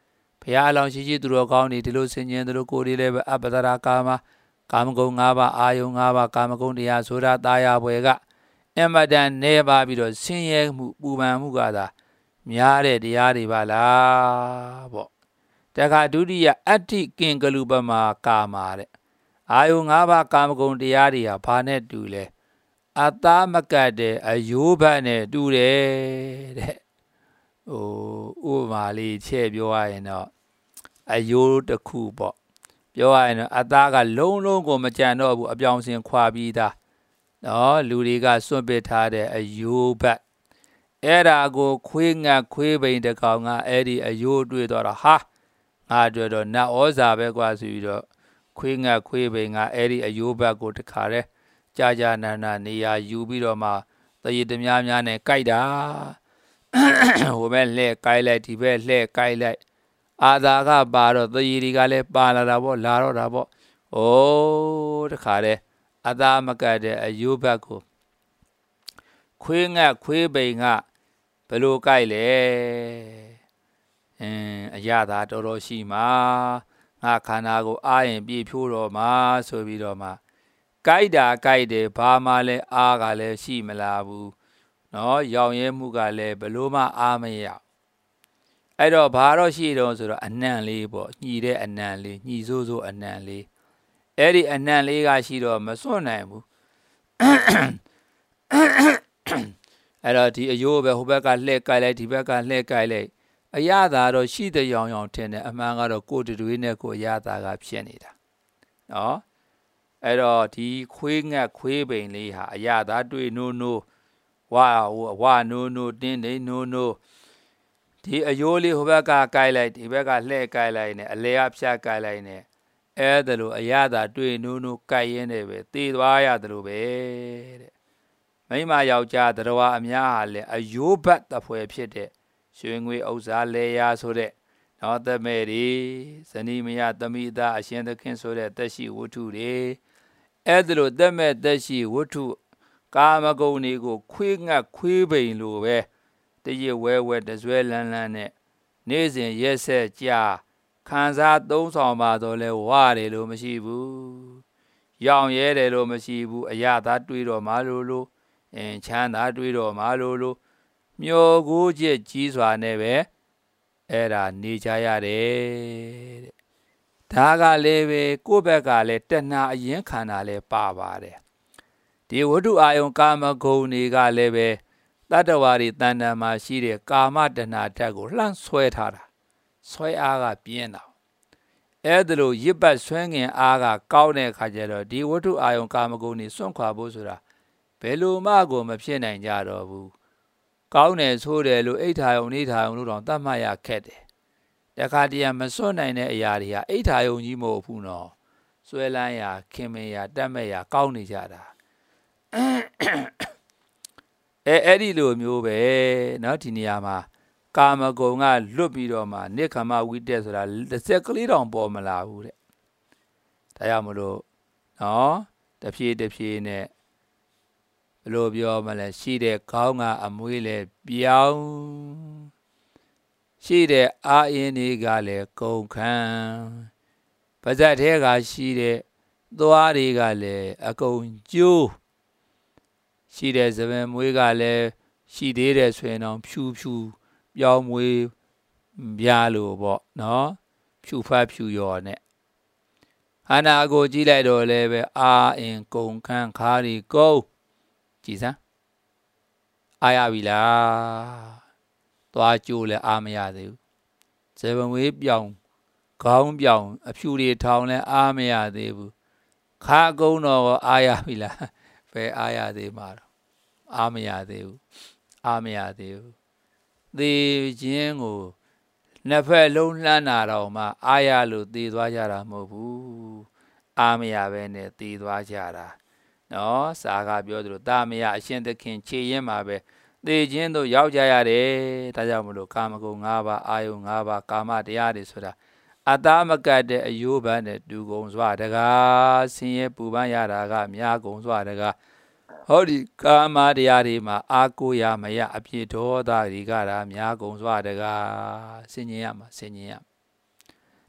ဘုရားအလောင်းရှိရှိသူတော်ကောင်းတွေဒီလိုဆင်ញင်သူတို့ကိုယ်တွေလည်းပဲအပ္ပဒရာကာမကာမဂုဏ်၅ပါးအာယုံ၅ပါးကာမဂုဏ်တရားဆိုတာတာယာဘွယ်ကအမတန်နေပါပြီးတော့ဆင်းရဲမှုပူပန်မှုကသာများတဲ့တရားတွေပါလားပေါ့တခါဒုတိယအဋ္ဌိကင်္ဂလူပမာကာမာတဲ့အာယုံ၅ပါးကာမဂုဏ်တရားတွေဟာဘာနဲ့တူလဲအတ္တမကတ်တဲ့အယိုးဘတ်နဲ့တူတယ်တဲ့ဟိုဥပမာလေးချဲ့ပြောရရင်တော့အယိုးတစ်ခုပေါ့ပြောရရင်တော့အတ္တကလုံးလုံးကိုမကြံတော့ဘူးအပြောင်စင်ခွာပြီးသားနော်လူတွေကစွန့်ပစ်ထားတဲ့အယိုးဘတ်အဲ့ဒါကိုခွေးငတ်ခွေးပိန်တစ်ကောင်ကအဲ့ဒီအယိုးတွေ့တော့ဟာငါတွေ့တော့နတ်ဩဇာပဲကွာဆိုပြီးတော့ခွေးငတ်ခွေးပိန်ကအဲ့ဒီအယိုးဘတ်ကိုတခါတည်းကြာကြာနာနာနေရာယူပြီးတော့မှတရေတများများနဲ့ကြိုက်တာဟိုဘက်လှဲ့ကြိုက်လိုက်ဒီဘက်လှဲ့ကြိုက်လိုက်အာသာကပါတော့တရေတွေကလည်းပါလာတာပေါ့လာတော့တာပေါ့ဩတခါတည်းအသာမကတ်တဲ့အယိုးဘတ်ကိုခွေးငတ်ခွေးပိန်ကဘယ်လိုကြိုက်လဲအင်းအရသာတော်တော်ရှိမှာငါခန္ဓာကိုအားရင်ပြည့်ဖြိုးတော့မှာဆိုပြီးတော့မှကြိုက်တာကြိုက်တယ်ဘာမှလည်းအားကလည်းရှိမလာဘူးနော်ရောင်ရဲမှုကလည်းဘလို့မှအားမရအဲ့တော့ဘာတော့ရှိတော့ဆိုတော့အနံ့လေးပေါ့ညှီတဲ့အနံ့လေးညှီဆိုးဆိုးအနံ့လေးအဲ့ဒီအနံ့လေးကရှိတော့မစွန့်နိုင်ဘူးအဲ့တော့ဒီအယိုးပဲဟိုဘက်ကလှည့်ကြိုက်လိုက်ဒီဘက်ကလှည့်ကြိုက်လိုက်အရသာတော့ရှိတဲ့ရောင်ရောင်ထင်တယ်အမှန်ကတော့ကိုယ်တွေနဲ့ကိုယ်အရသာကဖြစ်နေတာနော်အဲ့တော့ဒီခွေးငတ်ခွေးပိန်လေးဟာအရသာတွေ့နိုးနိုးဝါဝါနိုးနိုးတင်းတင်းနိုးနိုးဒီအယိုးလေးဟိုဘက်ကကြိုက်လိုက်ဒီဘက်ကလှည့်ကြိုက်လိုက်နဲ့အလဲအဖြတ်ကြိုက်လိုက်နဲ့အဲ့ဒါလိုအရသာတွေ့နိုးနိုးကြိုက်ရင်းနဲ့ပဲသေသွားရတယ်လို့ပဲတဲ့မိမယောက်ျားတရားအများဟာလည်းအယိုးဘတ်တဖွယ်ဖြစ်တဲ့ရွှေငွေဥစ္စာလဲရဆိုတဲ့နော်တမဲတွေဇနီးမယားသမီးသားအရှင်သခင်ဆိုတဲ့သက်ရှိဝတ္ထုတွေအဲ့ဒါလိုသက်မဲ့သက်ရှိဝတ္ထုကာမဂုဏ်တွေကိုခွေးငတ်ခွေးပိန်လိုပဲတရဝဲဝဲတဇွဲလန်းလန်းနဲ့နေ့စဉ်ရက်ဆက်ကြာခံစားသုံးဆောင်ပါတော့လဲဝရတယ်လို့မရှိဘူးရောင်ရဲတယ်လို့မရှိဘူးအရသာတွေးတော့မှလို့လို့အင်းချမ်းသာတွေးတော့မှလို့လို့မျောကိုးချက်ကြီးစွာနဲ့ပဲအဲ့ဒါနေကြရတယ်တဲ့ဒါကလည်းပဲကိုယ့်ဘက်ကလည်းတဏှာအရင်ခန္ဓာလည်းပါပါတယ်ဒီဝတ္ထုအာယုံကာမဂုဏ်တွေကလည်းပဲတတ္တဝါတွေတဏ္ဍာမှာရှိတဲ့ကာမတဏှာဓာတ်ကိုလှမ်းဆွဲထားတာဆွဲအားကပြင်းတာအဲ့ဒါလိုရစ်ပတ်ဆွဲငင်အားကကောင်းတဲ့အခါကျတော့ဒီဝတ္ထုအာယုံကာမဂုဏ်တွေစွန့်ခွာဖို့ဆိုတာဘယ်လိုမှကိုမဖြစ်နိုင်ကြတော့ဘူးကောင်းတယ်ဆိုတယ်လို့အိဋ္ဌာယုံနေဌာယုံလို့တော့သတ်မှတ်ရခက်တယ်တခါတည်းမစွန့်နိုင်တဲ့အရာတွေဟာအိဋ္ဌာယုံကြီးမဟုတ်ဘူးနော်ဆွဲလန်းရာခင်မင်ရာတတ်မဲ့ရာကောင်းနေကြတာအဲအဲ့ဒီလိုမျိုးပဲเนาะဒီနေရာမှာကာမဂုဏ်ကလွတ်ပြီးတော့မှနိခမဝိတက်ဆိုတာတစ်စက်ကလေးတောင်ပေါ်မလာဘူးတဲ့ဒါကြောင့်မလို့เนาะတဖြည်းတဖြည်းနဲ့ဘယ်လိုပြောမလဲရှိတဲ့ခေါင်းကအမွေးလဲပြောင်းရှိတဲ့အာအင်းတွေကလည်းကုန်ခန်းပါဇက်ထဲကရှိတဲ့သွားတွေကလည်းအကုန်ကျိုးရှိတဲ့သပင်မွေးကလည်းရှိသေးတယ်ဆိုရင်တော့ဖြူဖြူပြောင်းမွေးပြားလို့ပေါ့နော်ဖြူဖတ်ဖြူရော်နဲ့ခန္ဓာကိုကြည့်လိုက်တော့လည်းပဲအာအင်ကုန်ခန်းခါးရီကုန်ကြည်စမ်းအားရပြီလားသွားကြိုးလည်းအားမရသေးဘူးဇေဘဝေးပြောင်ခေါင်းပြောင်အဖြူတွေထောင်လည်းအားမရသေးဘူးခါကုန်းတော့အားရပြီလားဘယ်အားရသေးမှာတော့အားမရသေးဘူးအားမရသေးဘူးသေခြင်းကိုနှစ်ဖက်လုံးလှမ်းတာတော့မှအားရလို့သေသွားကြတာမဟုတ်ဘူးအားမရပဲနဲ့သေသွားကြတာနော်စာကပြောသလိုတာမရအရှင်သခင်ခြေရင်းမှာပဲသေခြင်းတို့ရောက်ကြရတယ်ဒါကြောင့်မလို့ကာမဂုဏ်၅ပါးအာယုံ၅ပါးကာမတရားတွေဆိုတာအတ္တမကတ်တဲ့အယိုးပန်းနဲ့တူကုန်စွာတကားဆင်းရဲပူပန်ရတာကများကုန်စွာတကားဟောဒီကာမတရားတွေမှာအာကိုရမရအပြည့်ဒေါသတွေကတာများကုန်စွာတကားဆင်ញင်ရမှာဆင်ញင်ရ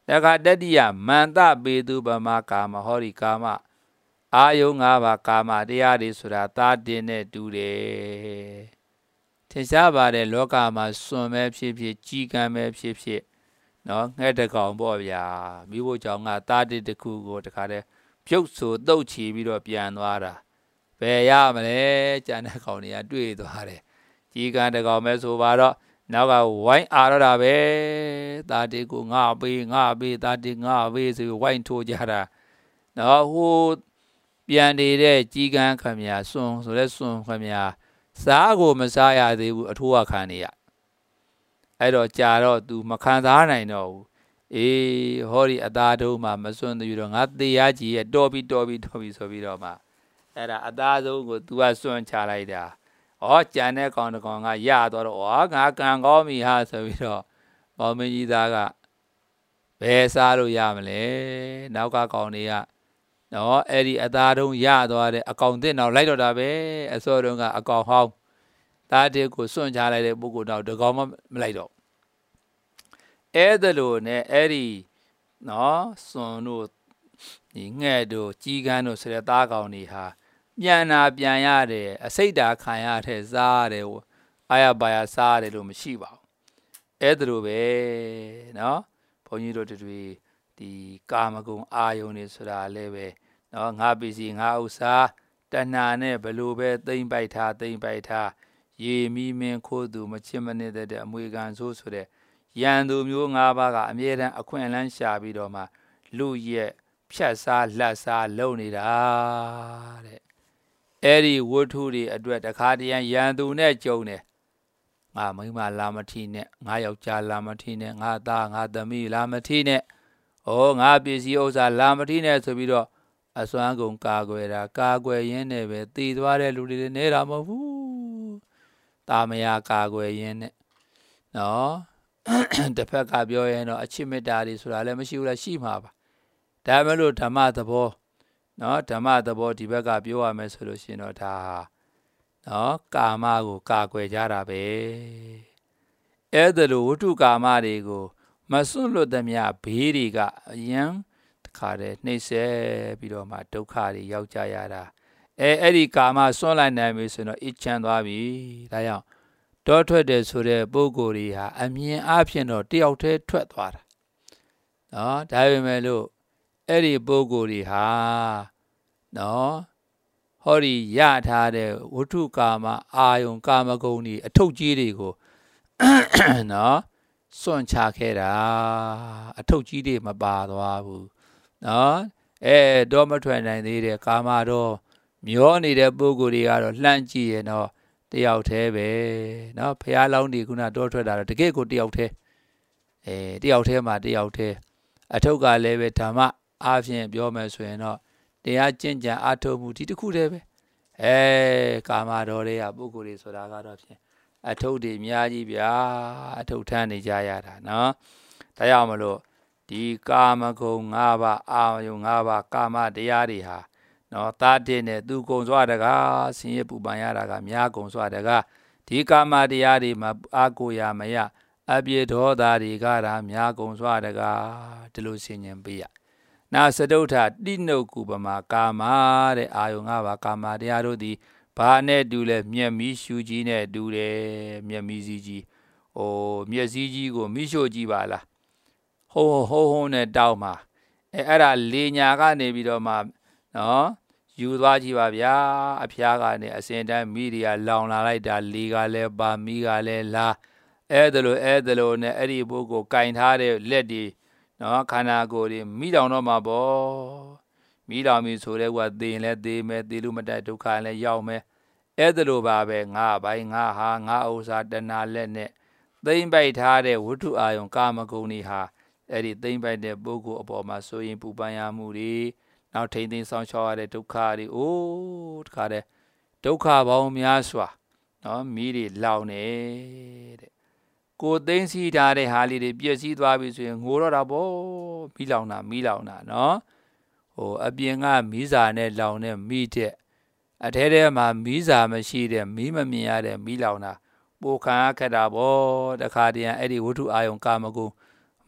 တခါတတိယမန္တပေတုပမကာမဟောဒီကာမအာယုံ၅ပါးကာမတရားတွေဆိုတာသာတင်နဲ့တူတယ်ထင်ရှားပါတယ်လောကမှာစွန်ပဲဖြစ်ဖြစ်ကြီးကံပဲဖြစ်ဖြစ်နော်ငှက်တကောင်ပေါ့ဗျာမိဖို့ကြောင့်ကသာတင်တစ်ခုကိုတခါတည်းပြုတ်ဆိုတုတ်ချီပြီးတော့ပြန်သွားတာဘယ်ရမလဲကြံတဲ့ကောင်တွေကတွေ့သွားတယ်ကြီးကံတကောင်ပဲဆိုပါတော့နောက်ကဝိုင်းအားရတာပဲသာတိကိုငါပေးငါပေးသာတိငါပေးဆိုဝိုင်းထိုးကြတာနော်ဟိုပြန်နေတဲ့ကြီးကန်းခမညာစွန်ဆိုလဲစွန်ခမညာစားကိုမစားရသေးဘူးအထိုးခံနေရအဲ့တော့ကြာတော့ तू မခံစားနိုင်တော့ဘူးအေးဟောဒီအသားတုံးမှာမစွန်သေးတော့ငါသေရကြီးရဲ့တော်ပြီတော်ပြီတော်ပြီဆိုပြီးတော့မှအဲ့ဒါအသားဆုံးကို तू ကစွန်ချလိုက်တာဩကြံတဲ့ကောင်တကောင်ကရတော့တော့ဩငါကံကောင်းပြီဟာဆိုပြီးတော့မောင်မင်းကြီးသားကဘယ်စားလို့ရမလဲနောက်ကကောင်တွေကနော်အဲ့ဒီအသားတုံးရသွားတဲ့အကောင်တစ်နောက်လိုက်တော့တာပဲအစောတုန်းကအကောင်ဟောင်းသားတစ်ကိုစွန့်ချလိုက်တဲ့ပုဂ္ဂိုလ်တော့တကောင်မှမလိုက်တော့အဲ့ဒါလို့နဲ့အဲ့ဒီနော်စွန်တို့ဒီငှက်တို့ကြီးကန်းတို့ဆိုတဲ့သားကောင်တွေဟာပြန်နာပြန်ရတယ်အစိတ်ဓာခံရတဲ့စားရတယ်အာရပါရစားရတယ်လို့မရှိပါဘူးအဲ့ဒါလို့ပဲနော်ဘုန်းကြီးတို့တွေဒီကာမဂုဏ်အာယုန်တွေဆိုတာလည်းပဲနော်ငါပစ္စည်းငါဥစ္စာတဏှာနဲ့ဘလို့ပဲသိမ့်ပိုက်ထားသိမ့်ပိုက်ထားရေမီမင်းခိုးသူမချစ်မနစ်တဲ့အမွေခံဆိုးဆိုတဲ့ရန်သူမျိုး၅ပါးကအမြဲတမ်းအခွင့်အလမ်းရှာပြီးတော့မှလူရဲ့ဖြတ်စားလက်စားလုပ်နေတာတဲ့အဲ့ဒီဝတ္ထုတွေအတွက်တခါတရံရန်သူနဲ့ကြုံတယ်ငါမိမလာမထီနဲ့ငါယောက်ျားလာမထီနဲ့ငါသားငါသမီးလာမထီနဲ့ဩငါပစ္စည်းဥစ္စာလာမထီနဲ့ဆိုပြီးတော့အစွမ်းကုန်ကာကွယ်တာကာကွယ်ရင်းနဲ့ပဲတည်သွားတဲ့လူတွေနေတာမဟုတ်ဘူးတာမယာကာကွယ်ရင်းနဲ့နော်တစ်ဖက်ကပြောရင်တော့အချစ်မေတ္တာတွေဆိုတာလည်းမရှိဘူးလားရှိမှာပါဒါပဲလို့ဓမ္မသဘောနော်ဓမ္မသဘောဒီဘက်ကပြောရမယ်ဆိုလို့ရှိရင်တော့ဒါနော်ကာမကိုကာကွယ်ကြတာပဲအဲ့ဒါလို့ဝတ္ထုကာမတွေကိုမစွန့်လွတ်သမျှဘေးတွေကအယံတခါတည်းနှိမ့်ဆက်ပြီးတော့မှဒုက္ခတွေရောက်ကြရတာအဲအဲ့ဒီကာမစွန့်လိုက်နိုင်ပြီဆိုတော့အချမ်းသွားပြီဒါကြောင့်တောထွက်တယ်ဆိုတဲ့ပုဂ္ဂိုလ်တွေဟာအမြင်အဖြစ်တော့တယောက်တည်းထွက်သွားတာနော်ဒါပေမဲ့လို့အဲ့ဒီပုဂ္ဂိုလ်တွေဟာနော်ဟောဒီရထားတဲ့ဝတ္ထုကာမအာယုံကာမဂုဏ်တွေအထုပ်ကြီးတွေကိုနော်စွန့်ချခဲ့တာအထုပ်ကြီးတွေမပါသွားဘူးနော်အဲတော့မထွက်နိုင်သေးတဲ့ကာမတော့မျောနေတဲ့ပုဂ္ဂိုလ်တွေကတော့လှမ်းကြည့်ရင်တော့တယောက်တည်းပဲနော်ဖះလောင်းဒီခုနတော့ထွက်တာတော့တကယ့်ကိုတယောက်တည်းအဲတယောက်တည်းမှာတယောက်တည်းအထုပ်ကလည်းပဲဓမ္မအားဖြင့်ပြောမယ်ဆိုရင်တော့တရားကျင့်ကြံအထုပ်မှုဒီတစ်ခုတည်းပဲအဲကာမတော်တွေကပုဂ္ဂိုလ်တွေဆိုတာကတော့ဖြင့်အထုပ်တွေအများကြီးဗျာအထုပ်ထမ်းနေကြရတာနော်ဒါကြောင့်မလို့ဒီကာမဂုဏ်၅ပါးအာယုံ၅ပါးကာမတရားတွေဟာနော်တာတဲ့နဲ့သူကုံစွာတကားဆင်းရဲပူပန်ရတာကများကုံစွာတကားဒီကာမတရားတွေမှာအာကိုရမရအပြည့်ဒေါသတွေကတာများကုံစွာတကားဒီလိုဆင်ញင်ပေးရနာစတုထတိနုတ်ကုပမာကာမတဲ့အာယုံ၅ပါးကာမတရားတို့သည်ဘာနဲ့တူလဲမျက်မီးရှူကြီးနဲ့တူတယ်မျက်မီးစည်းကြီးဟိုမျက်စည်းကြီးကိုမိရှို့ကြည့်ပါလားဟိုဟိုဟိုနဲ့တောက်မှာအဲအဲ့ဒါလေညာကနေပြီးတော့မှနော်ယူသွားကြည့်ပါဗျာအဖျားကနေအစင်တန်းမိတွေကလောင်လာလိုက်တာလေကလည်းပါမိကလည်းလာအဲ့ဒါလိုအဲ့ဒါလိုနဲ့အဲ့ဒီဘုတ်ကိုကင်ထားတဲ့လက်တွေနော်ခန္ဓာကိုယ်တွေမိတောင်တော့မှာပေါ့မိတောင်ပြီဆိုတဲ့ကသေရင်လည်းသေမယ်သေလို့မတတ်ဒုက္ခလည်းရောက်မယ်အဲ့ဒါလိုပါပဲငါဘိုင်းငါဟာငါဥစ္စာတဏှာလက်နဲ့သိမ့်ပိုက်ထားတဲ့ဝတ္ထုအာယုံကာမဂုဏ်တွေဟာအဲ့ဒီသိမ့်ပိုက်တဲ့ပုဂ္ဂိုလ်အပေါ်မှာဆိုရင်ပူပန်ရမှုတွေနောက်ထိန်သိမ်းဆောင်ရှောက်ရတဲ့ဒုက္ခတွေအိုးတခါတဲ့ဒုက္ခပေါင်းများစွာနော်မိတွေလောင်နေတဲ့ကိုသိမ်းစီထားတဲ့ဟာလေးတွေပြည့်စည်သွားပြီဆိုရင်ငိုတော့တာပေါ့မိလောင်တာမိလောင်တာနော်ဟိုအပြင်ကမိစာနဲ့လောင်တဲ့မိတဲ့အထဲထဲမှာမိစာမရှိတဲ့မိမမြင်ရတဲ့မိလောင်တာပိုခံရခက်တာပေါ့တခါတည်းအဲ့ဒီဝတ္ထုအာယုံကာမဂုဏ်မ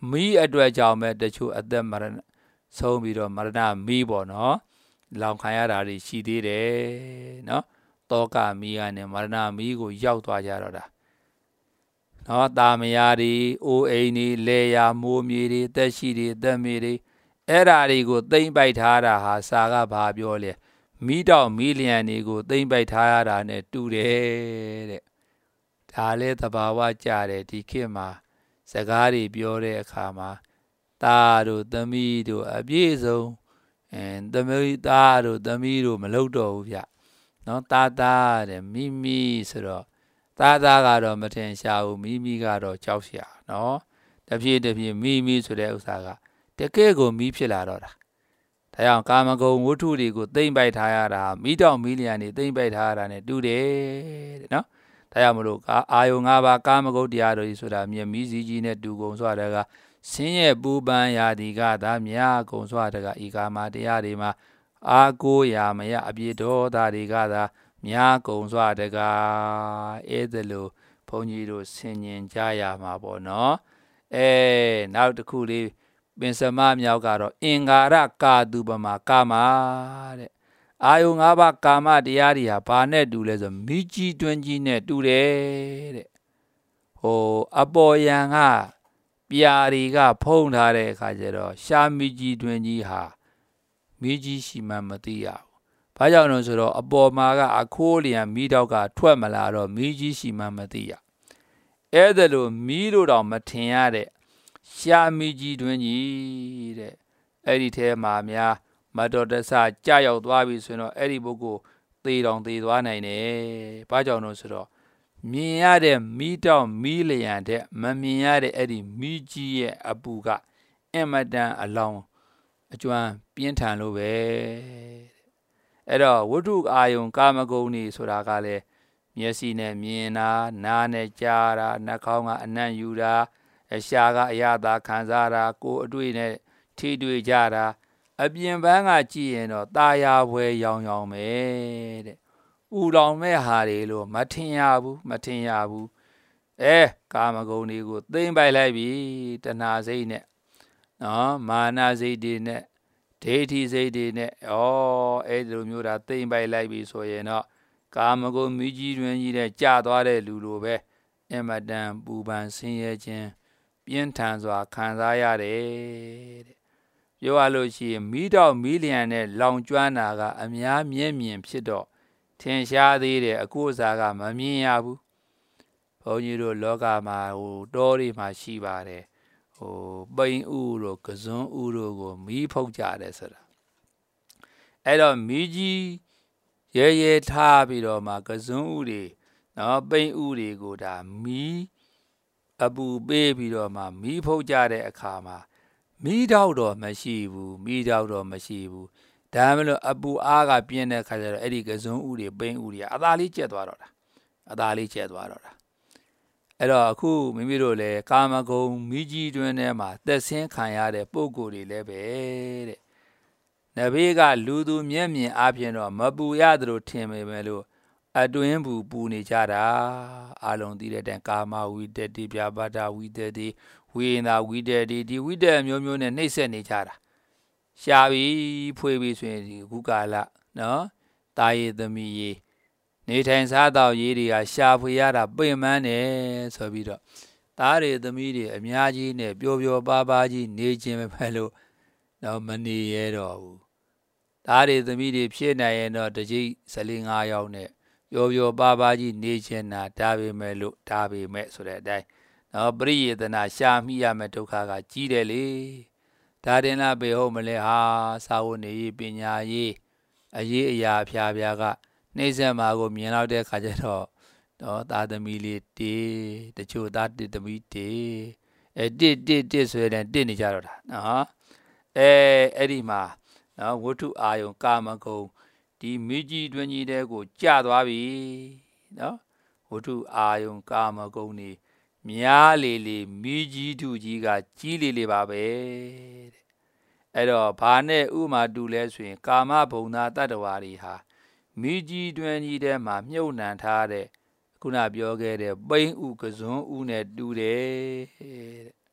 မီးအတွက်ကြောင့်ပဲတချို့အသက်မရဏဆုံးပြီးတော့မရဏမီးပေါ့နော်လောင်ခံရတာတွေရှိသေးတယ်နော်တောကမီးကနေမရဏမီးကိုရောက်သွားကြတော့တာနော်တာမယားတွေအိုးအိမ်တွေလေယာမိုးမြေတွေတက်ရှိတွေတက်မြေတွေအဲ့ဓာတွေကိုသိမ့်ပိုက်ထားတာဟာစာကဘာပြောလဲမီးတောက်မီးလျံတွေကိုသိမ့်ပိုက်ထားရတာနဲ့တူတယ်တဲ့ဒါလည်းသဘာဝကြတယ်ဒီခေတ်မှာစကားတွေပြောတဲ့အခါမှာတာတို့သမီးတို့အပြည့်စုံအဲသမီးသားတို့သမီးတို့မလုပ်တော့ဘူးဗျနော်တာတာတဲ့မိမိဆိုတော့တာတာကတော့မထင်ရှားဘူးမိမိကတော့ကြောက်ရှာနော်တဖြည်းတဖြည်းမိမိဆိုတဲ့ဥစ္စာကတကယ်ကိုမိဖြစ်လာတော့တာဒါကြောင့်ကာမဂုဏ်ဝတ္ထုတွေကိုသိမ့်ပိုက်ထားရတာမိတောင်မိလျံတွေသိမ့်ပိုက်ထားရတာ ਨੇ တူတယ်တဲ့နော်ဒါကြောင့်မလို့အာယုံ၅ပါးကာမဂုဏ်တရားတို့ဆိုတာမြတ်မီးစည်းကြီးနဲ့တူကုန်စွာတကဆင်းရဲပူပန်ရာဒီကသာမြာကုံစွာတကဤကာမတရားတွေမှာအာကိုရာမယအပြည့်တော်သားတွေကသာမြာကုံစွာတကအဲ့ဒါလို့ဘုန်းကြီးတို့ဆင်ញင်ကြရမှာပေါ့နော်အဲနောက်တစ်ခုလေးပင်စမမြောက်ကတော့အင်္ဂါရကာတုပမာကာမတဲ့အာယုံ၅ပါးကာမတရားတွေဟာဘာနဲ့တူလဲဆိုမိကြီးတွင်းကြီးနဲ့တူတယ်တဲ့ဟိုအပေါ်ယံကပြာတွေကဖုံးထားတဲ့အခါကျတော့ရှားမိကြီးတွင်းကြီးဟာမိကြီးရှိမှမသိရဘူး။ဘာကြောင့်လဲဆိုတော့အပေါ်မှာကအခိုးလျံမိတော့ကထွက်မလာတော့မိကြီးရှိမှမသိရ။အဲ့ဒါလို့မိလို့တော့မထင်ရတဲ့ရှားမိကြီးတွင်းကြီးတဲ့အဲ့ဒီထဲမှာများမတော်တဆကြာရောက်သွားပြီဆိုတော့အဲ့ဒီပုဂ္ဂိုလ်သေတော်သေသွားနိုင်တယ်။ဘာကြောင့်လို့ဆိုတော့မြင်ရတဲ့မိတောင်မိလျံတဲ့မမြင်ရတဲ့အဲ့ဒီမိကြီးရဲ့အပူကအင်မတန်အလောင်းအကျွမ်းပြင်းထန်လို့ပဲအဲ့တော့ဝတ္ထုအာယုံကာမဂုဏ်တွေဆိုတာကလည်းမျက်စိနဲ့မြင်တာနားနဲ့ကြားတာနှာခေါင်းကအနံ့ယူတာအရှာကအရသာခံစားတာကိုယ်အတွေ့နဲ့ထိတွေ့ကြတာအပြင်ပန်းကကြည့်ရင်တော့ตาရပွဲရောင်ရောင်ပဲတဲ့ဥလောင်မဲ့ဟာတွေလို့မထင်ရဘူးမထင်ရဘူးအဲကာမဂုဏ်တွေကိုသိမ့်ပိုက်လိုက်ပြီတဏှာစိတ်နဲ့နော်မာနစိတ်တွေနဲ့ဒိဋ္ဌိစိတ်တွေနဲ့ဩအဲ့ဒီလိုမျိုးတာသိမ့်ပိုက်လိုက်ပြီဆိုရင်တော့ကာမဂုဏ်မိကြီးတွင်ကြီးတဲ့ကြာသွားတဲ့လူလိုပဲအမတန်ပူပန်ဆင်းရဲခြင်းပြင်းထန်စွာခံစားရတယ်တဲ့ပြောရလို့ရှိရင်မိတော့မိလျံနဲ့လောင်ကျွမ်းတာကအများမြဲမြင်ဖြစ်တော့ထင်ရှားသေးတယ်အကိုအစားကမမြင်ရဘူးဘုန်းကြီးတို့လောကမှာဟိုတောတွေမှာရှိပါတယ်ဟိုပိန်ဥတို့ကစွန်းဥတို့ကိုမီးဖုတ်ကြတယ်ဆိုတာအဲ့တော့မီးကြီးရဲရဲထားပြီးတော့မှကစွန်းဥတွေနော်ပိန်ဥတွေကိုဒါမီးအပူပေးပြီးတော့မှမီးဖုတ်ကြတဲ့အခါမှာမီးတောက်တော့မရှိဘူးမီးတောက်တော့မရှိဘူးဒါမှမဟုတ်အပူအားကပြင်းတဲ့ခါကျတော့အဲ့ဒီကစွန်းဥတွေပိန်ဥတွေအသာလေးကျက်သွားတော့တာအသာလေးကျက်သွားတော့တာအဲ့တော့အခုမိမိတို့လည်းကာမဂုဏ်မိကြီးတွင်ထဲမှာသက်ဆင်းခံရတဲ့ပုံကိုယ်တွေလည်းပဲတဲ့နဘေးကလူသူမျက်မြင်အပြင်တော့မပူရသလိုထင်ပေမဲ့လို့အတွင်းဘူးပူနေကြတာအလုံးသိတဲ့တိုင်ကာမဝိတ္တိပြပါဒဝိတ္တိဝိညာဝိတ္တိဒီဝိတ္တမျိုးမျိုးနဲ့နှိမ့်ဆက်နေကြတာရှားပြီးဖွေးပြီးဆိုရင်ဒီခုကာလနော်တာရည်သမီးရေးနေထိုင်စားတော့ရေးတွေကရှာဖွေရတာပင်ပန်းတယ်ဆိုပြီးတော့သားတွေသမီးတွေအများကြီးနဲ့ပျော်ပျော်ပါးပါးကြီးနေခြင်းပဲလို့တော့မနေရတော့ဘူးသားတွေသမီးတွေဖြစ်နိုင်ရင်တော့တကြီးဇလင်း၅ယောက်နဲ့ပျော်ပျော်ပါးပါးကြီးနေခြင်းနာဒါပေမဲ့လို့ဒါပေမဲ့ဆိုတဲ့အတိုင်းနော်ပရိယေတနာရှာမိရမယ့်ဒုက္ခကကြီးတယ်လေဒါတင်လားပေဟုတ်မလဲဟာသာဝနေပညာရေးအရေးအရာဖြာဖြာကနှိမ့်ဆက်မှာကိုမြင်တော့တဲ့ခါကျတော့တော့သားသမီးလေးတေးတချို့သားတစ်သမီးတေးအဲတစ်တစ်တစ်ဆိုရင်တစ်နေကြတော့တာနော်အဲအဲ့ဒီမှာနော်ဝတ္ထုအာယုံကာမဂုဏ်ဒီမိကြီးတွင်ကြီးတဲ့ကိုကြာသွားပြီနော်ဝတ္ထုအာယုံကာမဂုဏ်နေများလေလေမိကြီးထုကြီးကကြီးလေလေပါပဲတဲ့အဲ့တော့ဘာနဲ့ဥမာတူလဲဆိုရင်ကာမဘုံသာတတ္တဝါတွေဟာမိကြီးတွင်ကြီးထဲမှာမြုပ်နှံထားတဲ့ခုနပြောခဲ့တဲ့ပိန်းဥကစွန်းဥနဲ့တူတယ်တဲ့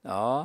နော်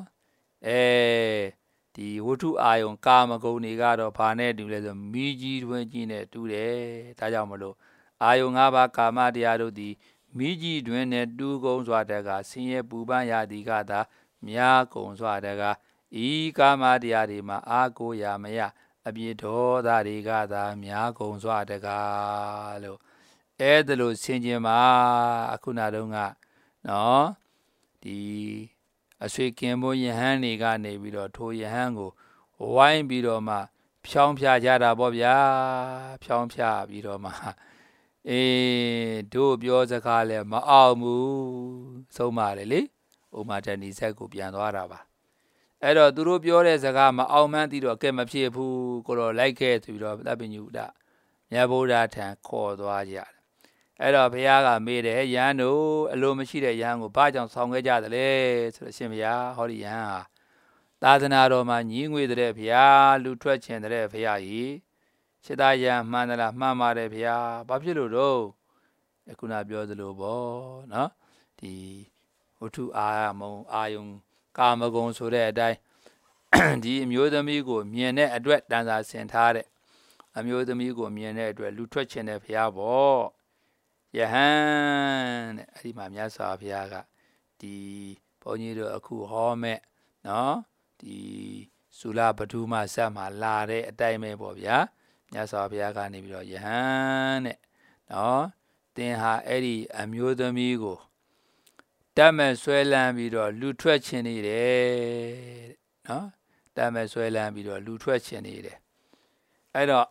အဲဒီဝတ္ထုအာယုံကာမဂုဏ်တွေကတော့ဘာနဲ့တူလဲဆိုမိကြီးတွင်ကြီးနဲ့တူတယ်ဒါကြောင့်မလို့အာယုံ၅ပါးကာမတရားတို့သည်မိကြီးတွင်နဲ့တူကုန်စွာတကဆင်းရဲပူပန်ရသည်ကသာများကုန်စွာတကဤကာမတရားတွေမှာအာကိုရာမယအပြစ်ဒေါသတွေကသာများကုန်စွာတကလို့အဲ့ဒါလို့ဆင်ခြင်မှာအခုနတုန်းကနော်ဒီအဆွေကင်မိုးယဟန်တွေကနေပြီးတော့ထိုယဟန်ကိုဝိုင်းပြီးတော့မှဖြောင်းဖြကြတာပေါ့ဗျာဖြောင်းဖြပြီးတော့မှအေးတို့ပြောစကားလဲမအောင်ဘူးဆုံးပါတယ်လေဥမာတဏီဆက်ကိုပြန်သွားတာပါအဲ့တော့သူတို့ပြောတဲ့စကားမအောင်မှန်းသိတော့ကဲမဖြစ်ဘူးကိုတော့လိုက်ခဲ့ဆိုပြီးတော့သဗ္ဗညုတမြတ်ဗုဒ္ဓထံခေါ်သွားကြတယ်အဲ့တော့ဘုရားကမေးတယ်ယဟန်တို့အလိုမရှိတဲ့ယဟန်ကိုဘာကြောင့်ဆောင်ခဲ့ကြသလဲဆိုတော့ရှင်ဘုရားဟောဒီယဟန်ဟာသာသနာတော်မှာညီးငွေတဲ့ဘုရားလူထွက်ချင်တဲ့ဘုရားကြီးစိတ္တယဟန်မှန်သလားမှန်ပါတယ်ဘုရားဘာဖြစ်လို့တော့အခုနပြောသလိုပေါ့နော်ဒီဝတ္ထုအာမုံအာယုံကာမဂုဏ်ဆိုတဲ့အတိုင်းဒီအမျိုးသမီးကိုမြင်တဲ့အတွက်တန်စာဆင်ထားတဲ့အမျိုးသမီးကိုမြင်တဲ့အတွက်လူထွက်ချင်တဲ့ဘုရားပေါ့ယဟန်တဲ့အဲ့ဒီမှာမြတ်စွာဘုရားကဒီဘုန်းကြီးတို့အခုဟောမဲ့နော်ဒီသုလပဒုမဇတ်မှာလာတဲ့အတိုင်းပဲပေါ့ဗျာမြတ်စွာဘုရားကနေပြီးတော့ယဟန်တဲ့နော်သင်ဟာအဲ့ဒီအမျိုးသမီးကိုတတ်မဲ့ဆွဲလန်းပြီးတော့လူထွက်ချင်နေတယ်နော်တတ်မဲ့ဆွဲလန်းပြီးတော့လူထွက်ချင်နေတယ်အဲ့တော့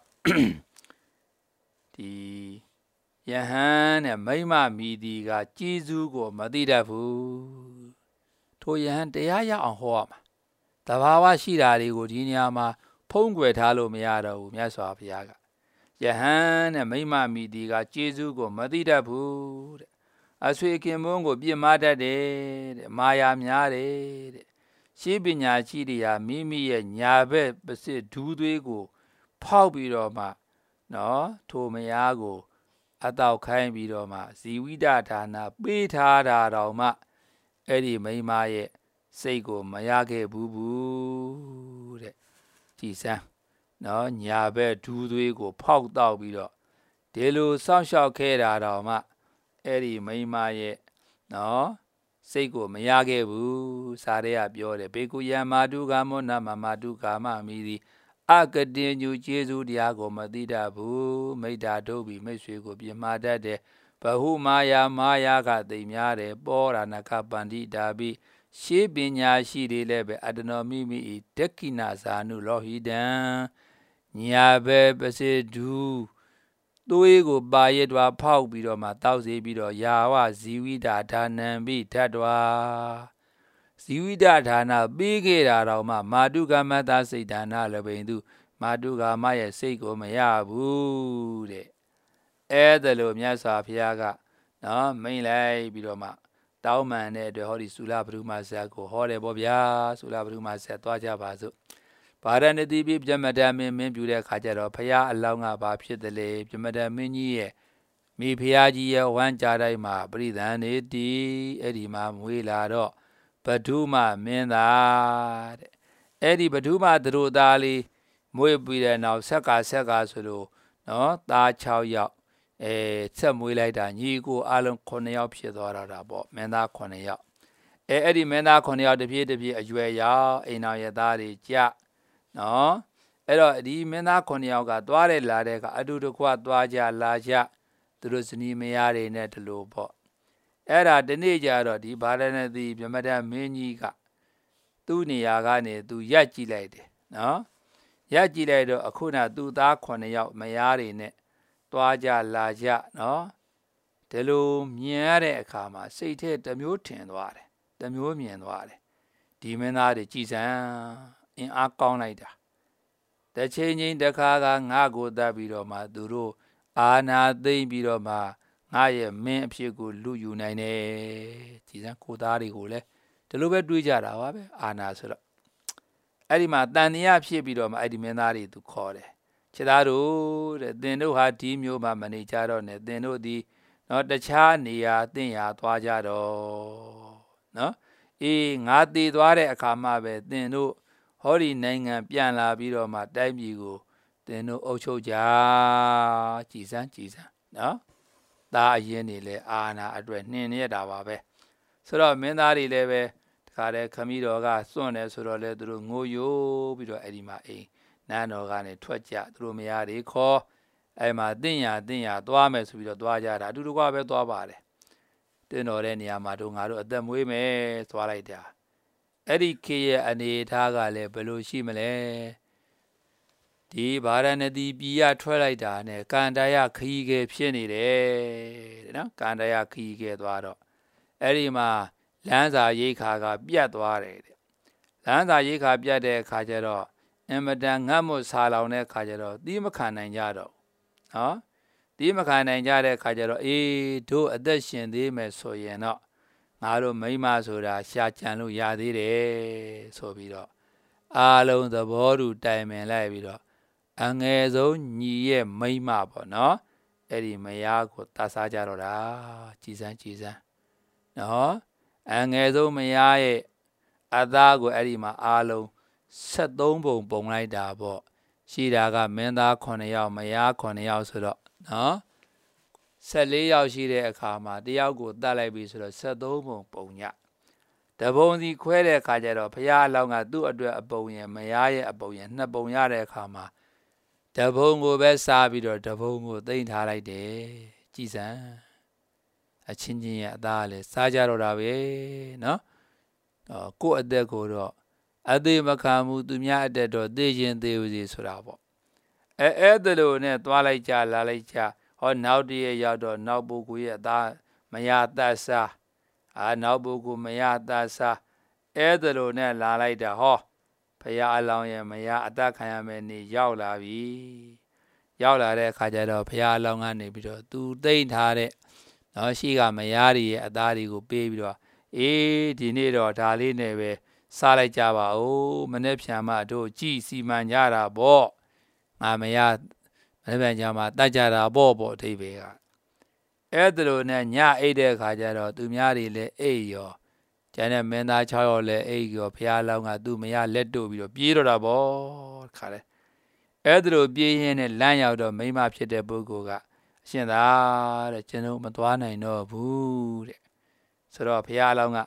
ဒီယဟန်နဲ့မိမမီဒီကကျေးဇူးကိုမသိတတ်ဘူးထိုယဟန်တရားရအောင်ဟောရမှာတဘာဝရှိတာတွေကိုဒီနေရာမှာဖုံးကွယ်ထားလို့မရတော့ဘူးမြတ်စွာဘုရားကယဟန်နဲ့မိမမီဒီကကျေးဇူးကိုမသိတတ်ဘူးတဲ့အဆွေခင်မုန်းကိုပြစ်မှားတတ်တယ်တဲ့မာယာများတယ်တဲ့ရှိပညာရှိတွေဟာမိမိရဲ့ညာဘက်ပစစ်ဒူးသွေးကိုဖောက်ပြီးတော့မှနော်ထိုမယားကိုအတောက်ခိုင်းပြီးတော့မှဇီဝိတဌာနပေးထားတာတော့မှအဲ့ဒီမိမရဲ့စိတ်ကိုမရခဲ့ဘူးဘူးတဲ့ကြည်စမ်းနော်ညာဘက်ဒူးသွေးကိုဖောက်တော့ပြီးတော့ဒီလိုစောင့်ရှောက်ခဲ့တာတော့မှအဲ့ဒီမိမရဲ့နော်စိတ်ကိုမရခဲ့ဘူးစာရဲကပြောတယ်ဘေကုယမာတုကာမောနမမာတုကာမမိသည်အကတင်ညူကျေးဇူးတရားကိုမသိတတ်ဘူးမိတ္တာတို့ပြီးမိတ်ဆွေကိုပြမှားတတ်တယ်ဘဟုမာယာမာယာကသိများတယ်ပောရဏကပန္တိတာပိရှေးပညာရှိတွေလည်းပဲအတ္တနောမိမိဤဒက္ခိဏဇာနုလောဟိတံညာဘဲပစေဒူသွေးကိုပါရစ်တွာဖောက်ပြီးတော့မှတောက်စေပြီးတော့ယာဝဇီဝိတာဌာနံပိထတ်တွာဇီဝိတဌာနပေးခဲ့တာတော့မှမာတုကမတစိတ်ဌာနလပိန်သူမာတုကာမရဲ့စိတ်ကိုမရဘူးတဲ့အဲ့ဒါလို့မြတ်စွာဘုရားကနော်မိန်လိုက်ပြီးတော့မှတောင်းပန်တဲ့အတွက်ဟောဒီသုလပဒုမဇတ်ကိုဟောတယ်ပေါ့ဗျာသုလပဒုမဇတ်သွားကြပါစို့ဗာရဏသီပိပြမတမင်းမင်းပြူတဲ့ခါကျတော့ဘုရားအလောင်းကဘာဖြစ်တယ်လဲပြမတမင်းကြီးရဲ့မိဘုရားကြီးရဲ့ဝမ်းကြတိုင်းမှာပရိသန်နေတီအဲ့ဒီမှာမွေးလာတော့ပဒုမမင်းသားတဲ့အဲ့ဒီပဒုမသူတို့သားလေးမွေးပြီးတဲ့နောက်ဆက်ကဆက်ကဆိုလို့နော်သား၆ယောက်အဲဆက်မွေးလိုက်တာညီကိုအလုံး9ယောက်ဖြစ်သွားတာပေါ့မင်းသား9ယောက်အဲအဲ့ဒီမင်းသား9ယောက်တပြေးတပြေးအရွယ်ရောက်အိမ်တော်ရဲ့သားတွေကြနော်အဲ့တော့ဒီမင်းသား9ယောက်ကသွားတယ်လာတဲ့ကအတူတကွသွားကြလာကြသူတို့ဇနီးမယားတွေနဲ့ဒီလိုပေါ့အဲ့ဒါဒီနေ့ကျတော့ဒီဗာရဏသီပြမတမင်းကြီးကသူ့နေရာကနေသူရက်ကြည့်လိုက်တယ်နော်ရက်ကြည့်လိုက်တော့အခုနသူ့သား9ယောက်မယားတွေနဲ့သွားကြလာကြနော်ဒီလိုမြင်ရတဲ့အခါမှာစိတ်ထဲတစ်မျိုးထင်သွားတယ်တစ်မျိုးမြင်သွားတယ်ဒီမင်းသားတွေကြည်စံအင်းအားကောင်းလိုက်တာတစ်ချိန်ချင်းတစ်ခါကငါ့ကိုတတ်ပြီးတော့မှသူတို့အာနာသိမ့်ပြီးတော့မှငါရဲ့မင်းအဖြစ်ကိုလူယူနိုင်တယ်ကြည်စံကိုသားတွေကိုလည်းဒီလိုပဲတွေးကြတာပါပဲအာနာဆိုတော့အဲ့ဒီမှာတန်တရားဖြစ်ပြီးတော့မှအဲ့ဒီမင်းသားတွေသူခေါ်တယ်ခြေသားတို့တဲ့သင်တို့ဟာဒီမျိုးမှမနေကြတော့နဲ့သင်တို့ဒီနော်တခြားနေရာသင်ရာသွားကြတော့နော်အေးငါတည်သွားတဲ့အခါမှပဲသင်တို့ဟောဒီနိုင်ငံပြန်လာပြီးတော့မှတိုင်းပြည်ကိုသင်တို့အုပ်ချုပ်ကြကြည်စမ်းကြည်စမ်းနော်သားအရင်နေလဲအာနာအတွက်နှင်းရတာပါပဲဆိုတော့မင်းသားတွေလည်းပဲတခါတည်းခမည်းတော်ကစွန့်တယ်ဆိုတော့လဲသူတို့ငိုယိုးပြီးတော့အဲ့ဒီမှာအိမ်နန်းတော်ကနေထွက်ကြသူတို့မယားတွေခေါ်အဲ့မှာတင့်ရတင့်ရသွားမယ်ဆိုပြီးတော့သွားကြတာအတူတကွပဲသွားပါတယ်တင်းတော်တဲ့နေရာမှာတို့ငါတို့အသက်မွေးမယ်သွားလိုက်တာအဲ့ဒီခေရဲ့အနေထားကလည်းဘယ်လိုရှိမလဲဒီဗာရဏသီပြည်ရထွက်လိုက်တာနဲ့ကန္တရခရီးကဖြစ်နေတယ်တဲ့နော်ကန္တရခရီးကသွားတော့အဲ့ဒီမှာလမ်းစာရိတ်ခါကပြတ်သွားတယ်တဲ့လမ်းစာရိတ်ခါပြတ်တဲ့အခါကျတော့အင်မတန်ငတ်မွတ်ဆာလောင်တဲ့အခါကျတော့သီးမခံနိုင်ကြတော့နော်သီးမခံနိုင်ကြတဲ့အခါကျတော့အေးတို့အသက်ရှင်သေးမယ်ဆိုရင်တော့ငါတို့မိမဆိုတာရှာကြံလို့ရသေးတယ်ဆိုပြီးတော့အားလုံးသဘောတူတိုင်ပင်လိုက်ပြီးတော့အငယ်ဆုံးညီရဲ့မိမပေါ့နော်အဲ့ဒီမယားကိုတတ်စားကြတော့တာကြည်စမ်းကြည်စမ်းနော်အငယ်ဆုံးမယားရဲ့အသားကိုအဲ့ဒီမှာအားလုံးဆက်သုံးပုံပုံလိုက်တာပေါ့ရှိတာကမင်းသားခုနှစ်ယောက်မယားခုနှစ်ယောက်ဆိုတော့နော်ဆက်လေးယောက်ရှိတဲ့အခါမှာတယောက်ကိုတတ်လိုက်ပြီဆိုတော့ဆက်သုံးပုံပုံညတပုံစီခွဲတဲ့အခါကျတော့ဘုရားအလောင်းကသူ့အတွက်အပုံရင်မယားရဲ့အပုံရင်နှစ်ပုံရတဲ့အခါမှာတပုံကိုပဲစားပြီးတော့တပုံကိုသိမ့်ထားလိုက်တယ်ကြည်စမ်းအချင်းချင်းရဲ့အသားလည်းစားကြတော့တာပဲနော်ကိုယ့်အသက်ကိုတော့အသေးမခံဘူးသူများအသက်တော့သိချင်းသိဦးစီဆိုတာပေါ့အဲအဲ့ဒါလိုနဲ့သွားလိုက်ကြလာလိုက်ကြဟောနောက်တည့်ရောက်တော့နောက်ပုဂ္ဂိုလ်ရဲ့အသားမရတတ်စားအာနောက်ပုဂ္ဂိုလ်မရတတ်စားအဲ့ဒါလိုနဲ့လာလိုက်တာဟောဖရာအလောင်းရဲ့မရအသက်ခံရမယ်နေရောက်လာပြီရောက်လာတဲ့အခါကျတော့ဖရာအလောင်းကနေပြီးတော့သူသိမ့်ထားတဲ့နော်ရှိကမရတွေရဲ့အသားတွေကိုပေးပြီးတော့အေးဒီနေ့တော့ဒါလေးနဲ့ပဲစားလိုက်ကြပါဦးမနေ့ဖြန်မှတို့ကြည်စီမံကြတာပေါ့ငါမရမနေ့ဖြန်ကြမှာတတ်ကြတာပေါ့ပေါ့အဓိပ္ပာယ်ကအဲ့ဒါလိုနဲ့ညအိတ်တဲ့အခါကျတော့သူများတွေလည်းအိတ်ရောကျန်တဲ့မင်းသား၆ယောက်လည်းအိတ်ရောဖះလောင်းကသူမရလက်တို့ပြီးတော့ပြေးတော့တာပေါ့ခါလဲအဲ့ဒါလိုပြေးရင်းနဲ့လမ်းရောက်တော့မိမဖြစ်တဲ့ပုဂ္ဂိုလ်ကအရှင်သာတဲ့ကျွန်တော်မသွားနိုင်တော့ဘူးတဲ့ဆိုတော့ဖះလောင်းက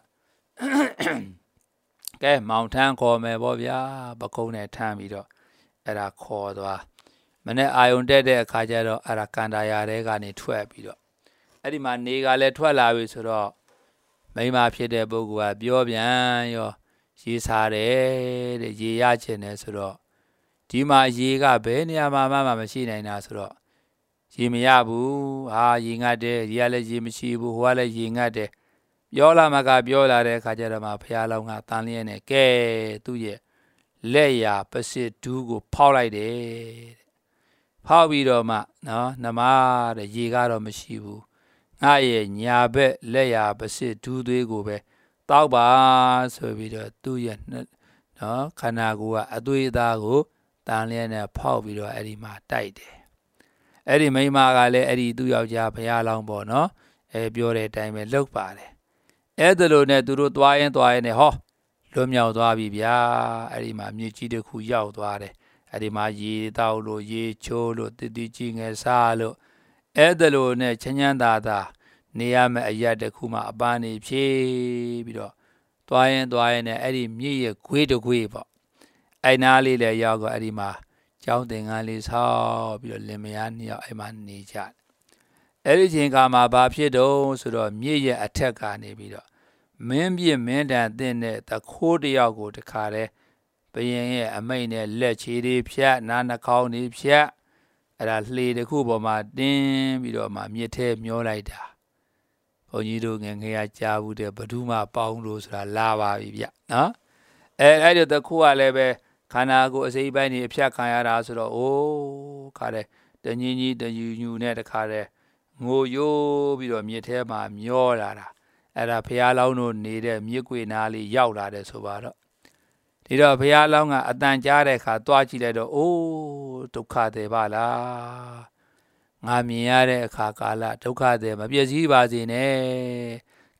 ကဲမောင်ထမ်းခေါ်မယ်ပေါ့ဗျာပကုံးနဲ့ထမ်းပြီးတော့အဲ့ဒါခေါ်သွားမနေ့အာယုံတက်တဲ့အခါကျတော့အဲ့ဒါကန္တာယာတဲကနေထွက်ပြီးတော့အဲ့ဒီမှာနေကလည်းထွက်လာပြီဆိုတော့မိမဖြစ်တဲ့ပုဂ္ဂိုလ်ကပြောပြန်ရောရေစားတယ်တဲ့ရေရချင်တယ်ဆိုတော့ဒီမှာရေကဘယ်နေရာမှာမှမရှိနိုင်တာဆိုတော့ရေမရဘူးဟာရေငတ်တယ်ရေကလည်းရေမရှိဘူးဟိုကလည်းရေငတ်တယ်ပြောလာမှကပြောလာတဲ့အခါကျတော့မှဖះလောင်းကတန်လျက်နဲ့ကဲသူ့ရဲ့လက်ရာပစစ်ဒူးကိုဖောက်လိုက်တယ်တဲ့ဖောက်ပြီးတော့မှနော်နမတဲ့ရေကတော့မရှိဘူးငါရဲ့ညာဘက်လက်ရာပစစ်ဒူးသွေးကိုပဲတောက်ပါဆိုပြီးတော့သူ့ရဲ့နော်ခန္ဓာကိုယ်ကအသွေးအသားကိုတန်လျက်နဲ့ဖောက်ပြီးတော့အဲ့ဒီမှာတိုက်တယ်အဲ့ဒီမိမကလည်းအဲ့ဒီသူ့ယောက်ျားဘုရားလောင်းပေါ့နော်အဲပြောတဲ့အတိုင်းပဲလုပ်ပါတယ်အဲ့ဒါလိုနဲ့သူတို့သွားရင်သွားရင်နဲ့ဟောလွတ်မြောက်သွားပြီဗျာအဲ့ဒီမှာမြေကြီးတစ်ခုရောက်သွားတယ်အဲ့ဒီမှာရေတောက်လို့ရေချိုးလို့တတိကြီးငယ်စားလို့အဲ့ဒါလိုနဲ့ချမ်းချမ်းသာသာနေရမယ့်အရာတစ်ခုမှအပန်းနေဖြည့်ပြီးတော့သွားရင်သွားရင်နဲ့အဲ့ဒီမြစ်ရဲ့ခွေးတစ်ခွေးပေါ့အဲ့နားလေးလည်းရောက်တော့အဲ့ဒီမှာကျောင်းသင်္ကန်းလေးဆောက်ပြီးတော့လင်မယားနှစ်ယောက်အဲ့မှာနေကြတယ်အဲ့ဒီချိန်ကမှဘာဖြစ်တော့ဆိုတော့မြစ်ရဲ့အထက်ကနေပြီးတော့မင်းပြစ်မင်းတန်တဲ့နဲ့တခိုးတယောက်ကိုတခါတည်းဘယင်ရဲ့အမိတ်နဲ့လက်ချေတွေဖြတ်နားနှာခေါင်းတွေဖြတ်အဲ့ဒါလှေတစ်ခုပေါ်မှာတင်းပြီးတော့မှမြစ်ထဲမျောလိုက်တာဘုန်းကြီးတို့ငယ်ငယ်ကကြားဘူးတဲ့ဘဒုမပေါင်းလို့ဆိုတာလာပါပြီဗျနော်အဲအဲ့ဒီတခိုးကလည်းပဲခန္ဓာကိုယ်အစိပ်ပိုင်းတွေအဖြတ်ခံရတာဆိုတော့အိုးခါတဲ့တညီညီတယူညူနဲ့တခါတဲ့ငိုယိုးပြီးတော့မြစ်ထဲမှာမျောလာတာအဲ့ဒါဘုရားလောင်းတို့နေတဲ့မြစ်ကွေနားလေးရောက်လာတယ်ဆိုပါတော့ဒီတော့ဘုရားလောင်းကအတန်ကြားတဲ့အခါတွားကြည့်လိုက်တော့အိုးဒုက္ခတွေပါလားငါမြင်ရတဲ့အခါကာလဒုက္ခတွေမပြည့်စည်ပါစေနဲ့က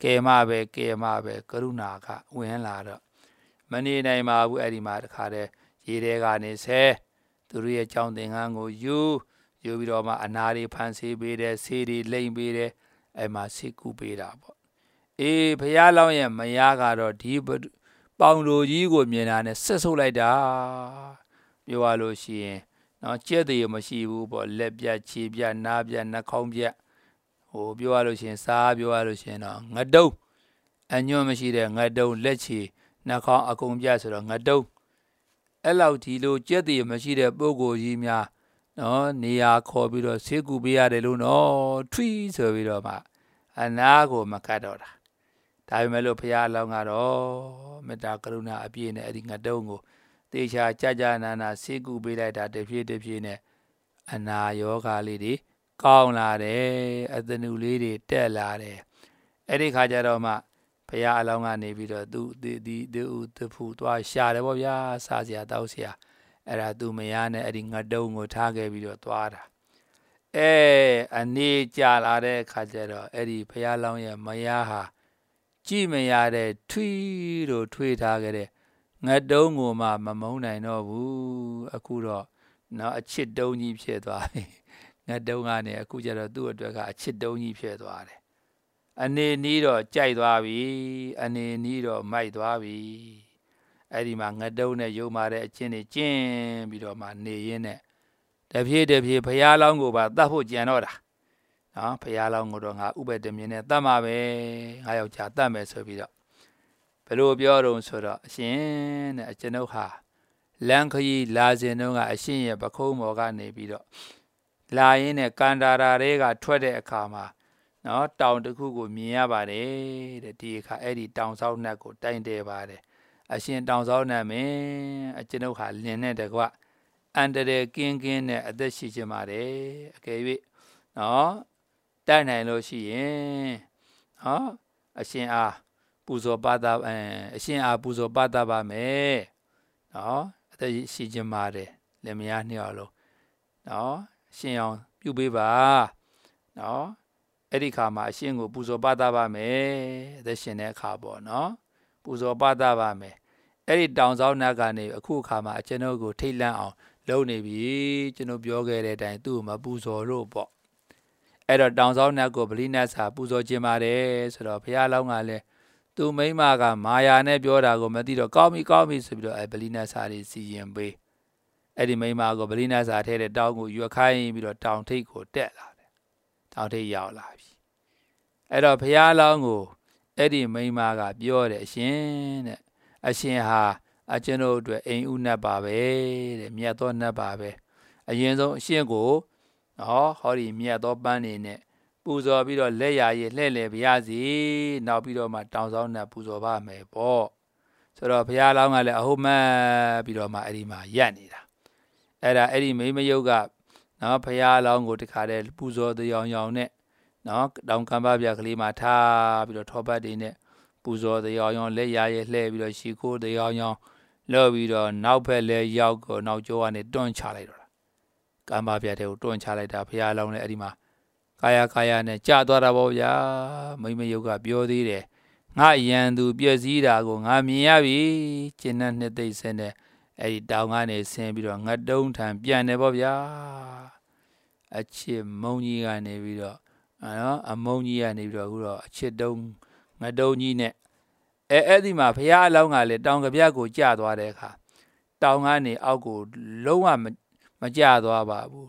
ကဲမပဲကဲမပဲကရုဏာကဝင်လာတော့မနေနိုင်ပါဘူးအဲ့ဒီမှာတခါတည်းရေထဲကနေဆဲသူတို့ရဲ့ကြောင်းသင်္ကန်းကိုယူယူပြီးတော့မှအနာတွေဖန်ဆေးပေးတယ်ဆေးတွေလိမ့်ပေးတယ်အဲ့မှာဆေးကူပေးတာပေါ့အေးဘုရားလောင်းရဲ့မယားကတော့ဒီပေါင်လိုကြီးကိုမြင်တာနဲ့ဆက်ဆုပ်လိုက်တာပြောရလို့ရှိရင်နော်ကြက်တွေမရှိဘူးပေါ့လက်ပြခြေပြနားပြနှာခေါင်းပြဟိုပြောရလို့ရှိရင်စားပြောရလို့ရှိရင်တော့ငတုံးအညွန့်မရှိတဲ့ငတုံးလက်ချေနှာခေါင်းအကုန်ပြဆိုတော့ငတုံးအဲ့လောက်ဒီလိုကြက်တွေမရှိတဲ့ပုဂ္ဂိုလ်ကြီးများနော်နေရာခေါ်ပြီးတော့ဆေးကူပေးရတယ်လို့နော်ထွီးဆိုပြီးတော့မှအနာကိုမကတ်တော့တာဒါပေမဲ့လို့ဘုရားအလောင်းကတော့မေတ္တာကရုဏာအပြည့်နဲ့အဲ့ဒီငတုံးကိုတေချာကြကြနာနာဆေးကူပေးလိုက်တာတဖြည်းတဖြည်းနဲ့အနာယောဂလေးတွေကောင်းလာတယ်အသနုလေးတွေတက်လာတယ်အဲ့ဒီခါကျတော့မှဘုရားအလောင်းကနေပြီးတော့သူဒီဒီသူသူဖူသွားရှာတယ်ပေါ့ဗျာစားစရာတောက်စရာအဲ့ဒါသူမယားနဲ့အဲ့ဒီငတုံးကိုထားခဲ့ပြီးတော့သွားတာအဲအနေကြာလာတဲ့ခါကျတော့အဲ့ဒီဘုရားလောင်းရဲ့မယားဟာကြည့်မရတဲ့ထွီးလို့ထွေးထားခဲ့တဲ့ငတုံးကိုမှမမုန်းနိုင်တော့ဘူးအခုတော့နော်အချစ်တုံးကြီးဖြစ်သွားပြီငတုံးကနေအခုကျတော့သူ့အတွက်ကအချစ်တုံးကြီးဖြစ်သွားတယ်အနေနီးတော့ကြိုက်သွားပြီအနေနီးတော့မိုက်သွားပြီအဲ့ဒီမှာငတုံးနဲ့ယုံမာတဲ့အချင်းတွေကျင်းပြီးတော့မှနေရင်းနဲ့တဖြည်းတဖြည်းဘုရားလောင်းကိုပါတတ်ဖို့ကြံတော့တာနော်ဘုရားလောင်းကိုတော့ငါဥပဒေမြင်နဲ့တတ်မှာပဲငါယောက်ျားတတ်မယ်ဆိုပြီးတော့ဘယ်လိုပြောတော့ဆိုတော့အရှင်တဲ့အကျွန်ုပ်ဟာလမ်းခရီးလာစဉ်တုန်းကအရှင်ရဲ့ပခုံးပေါ်ကနေပြီးတော့လာရင်းနဲ့ကန်တာရာတွေကထွက်တဲ့အခါမှာနော်တောင်တစ်ခုကိုမြင်ရပါတယ်တဲ့ဒီအခါအဲ့ဒီတောင်ဆောက်နှက်ကိုတိုင်တယ်ပါတယ်အရှင်တောင်ဆောက်နှက်မင်းအကျွန်ုပ်ဟာလင်းနဲ့တကွအန္တရာယ်ကင်းကင်းနဲ့အသက်ရှိချင်ပါတယ်အကယ်၍နော်တိုက်နိုင်လို့ရှိရင်နော်အရှင်အားပူဇော်ပါတာအဲအရှင်အားပူဇော်ပါတာပါမယ်နော်အသက်ရှိချင်ပါတယ်လင်မယားနှစ်ယောက်လုံးနော်ရှင်အောင်ပြုပေးပါနော်အဲ့ဒီခါမှာအရှင်ကိုပူဇော်ပါတာပါမယ်အသက်ရှင်တဲ့အခါပေါ့နော်ပူဇော်ပါတာပါမယ်အဲ့ဒီတောင်ဆောင်နတ်ကနေအခုအခါမှာအကျွန်ုပ်ကိုထိတ်လန့်အောင်လုပ်နေပြီကျွန်တော်ပြောခဲ့တဲ့အတိုင်းသူ့ကိုမပူဇော်လို့ပေါ့အဲ့တော့တောင်ဆောင်နတ်ကိုဗလိနတ်စာပူဇော်ခြင်းပါတယ်ဆိုတော့ဘုရားလောင်းကလည်းသူမိမကမာယာနဲ့ပြောတာကိုမသိတော့ကောင်းပြီကောင်းပြီဆိုပြီးတော့အဲဗလိနတ်စာတွေစီရင်ပေးအဲ့ဒီမိမကိုဗလိနတ်စာထဲတဲ့တောင်ကိုရွက်ခိုင်းပြီးတော့တောင်ထိပ်ကိုတက်လာတယ်တောင်ထိပ်ရောက်လာပြီအဲ့တော့ဘုရားလောင်းကိုအဲ့ဒီမိမကပြောတယ်အရှင်တဲ့အရှင်ဟာအကျွန်ုပ်အတွက်အိမ်ဥနတ်ပါပဲတဲ့မြတ်သောနတ်ပါပဲအရင်ဆုံးအရှင်ကိုနော်ဟောဒီမြတ်သောပန်းနေနဲ့ပူဇော်ပြီးတော့လက်ရည်လှဲ့လေပါရစီနောက်ပြီးတော့မှတောင်ဆောင်နတ်ပူဇော်ပါမယ်ပေါ့ဆိုတော့ဘုရားလောင်းကလည်းအဟုတ်မှတ်ပြီးတော့မှအဲ့ဒီမှာရက်နေတာအဲ့ဒါအဲ့ဒီမိမယုတ်ကနော်ဘုရားလောင်းကိုတခါတည်းပူဇော်တရားရောင်နဲ့နော်တောင်ကံပါပြကလေးမှာထားပြီးတော့ထောပတ်တွေနဲ့ပူဇော်တရားရောင်လက်ရည်လှဲ့ပြီးတော့ရှီခိုးတရားရောင်လောက်ပြီးတော့နောက်ဘက်လဲရောက်ကိုနောက်ကျောကနေတွန်းချလိုက်တော့ကံပါပြတဲ့ကိုတွန်းချလိုက်တာဘုရားလောင်းလည်းအဲ့ဒီမှာကာယကာယနဲ့ကြာသွားတာပေါ့ဗျာမိမယုတ်ကပြောသေးတယ်ငါရန်သူပြည့်စည်တာကိုငါမြင်ရပြီကျင်းတဲ့နှစ်သိမ့်စင်းတဲ့အဲ့ဒီတောင်ကနေဆင်းပြီးတော့ငတ်တုံးထံပြန်တယ်ပေါ့ဗျာအချစ်မုံကြီးကနေပြီးတော့နော်အမုံကြီးကနေပြီးတော့အခုတော့အချစ်တုံးငတ်တုံးကြီးနဲ့အဲအဲ့ဒီမှာဘုရားအလောင်းကလည်းတောင်ကပြကိုကြာသွားတဲ့အခါတောင်ကနေအောက်ကိုလုံးဝမကြာသွားပါဘူး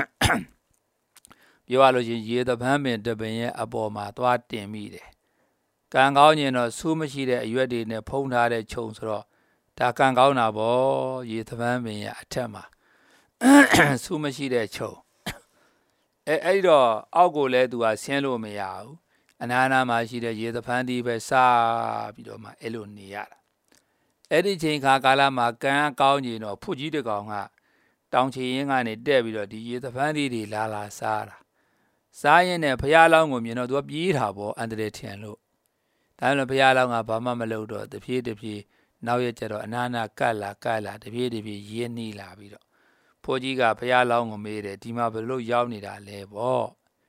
ပြောရလို့ချင်းရေသပန်းပင်တပင်ရဲ့အပေါ်မှာသွားတင်မိတယ်ကံကောင်းရင်တော့ဆူးမရှိတဲ့အရွက်တွေနဲ့ဖုံးထားတဲ့ခြုံဆိုတော့ဒါကံကောင်းတာပေါ့ရေသပန်းပင်ရဲ့အထက်မှာဆူးမရှိတဲ့ခြုံအဲအဲ့တော့အောက်ကိုလည်းသူကဆင်းလို့မရဘူးအနာနာမှာရှိတဲ့ရေသပန်းဒီပဲစားပြီးတော့မှအဲ့လိုနေရတာအဲ့ဒီချိန်ခါကာလမှာကံကောင်းရင်တော့ဖုတ်ကြီးတကောင်ကတောင်ချီရင်ကနေတက်ပြီးတော့ဒီရေသပန်းတွေလာလာစားတာစားရင်နဲ့ဘုရားလောင်းကိုမြင်တော့သူကပြေးတာပေါ့အန္တရာယ်ထင်လို့ဒါပေမဲ့ဘုရားလောင်းကဘာမှမလုပ်တော့တဖြည်းတဖြည်းနောက်ရကျတော့အနာနာကတ်လာကတ်လာတဖြည်းတဖြည်းရင်းနှီးလာပြီးတော့ဖိုးကြီးကဘုရားလောင်းကိုမေးတယ်ဒီမှာဘယ်လိုရောက်နေတာလဲပေါ့ဘ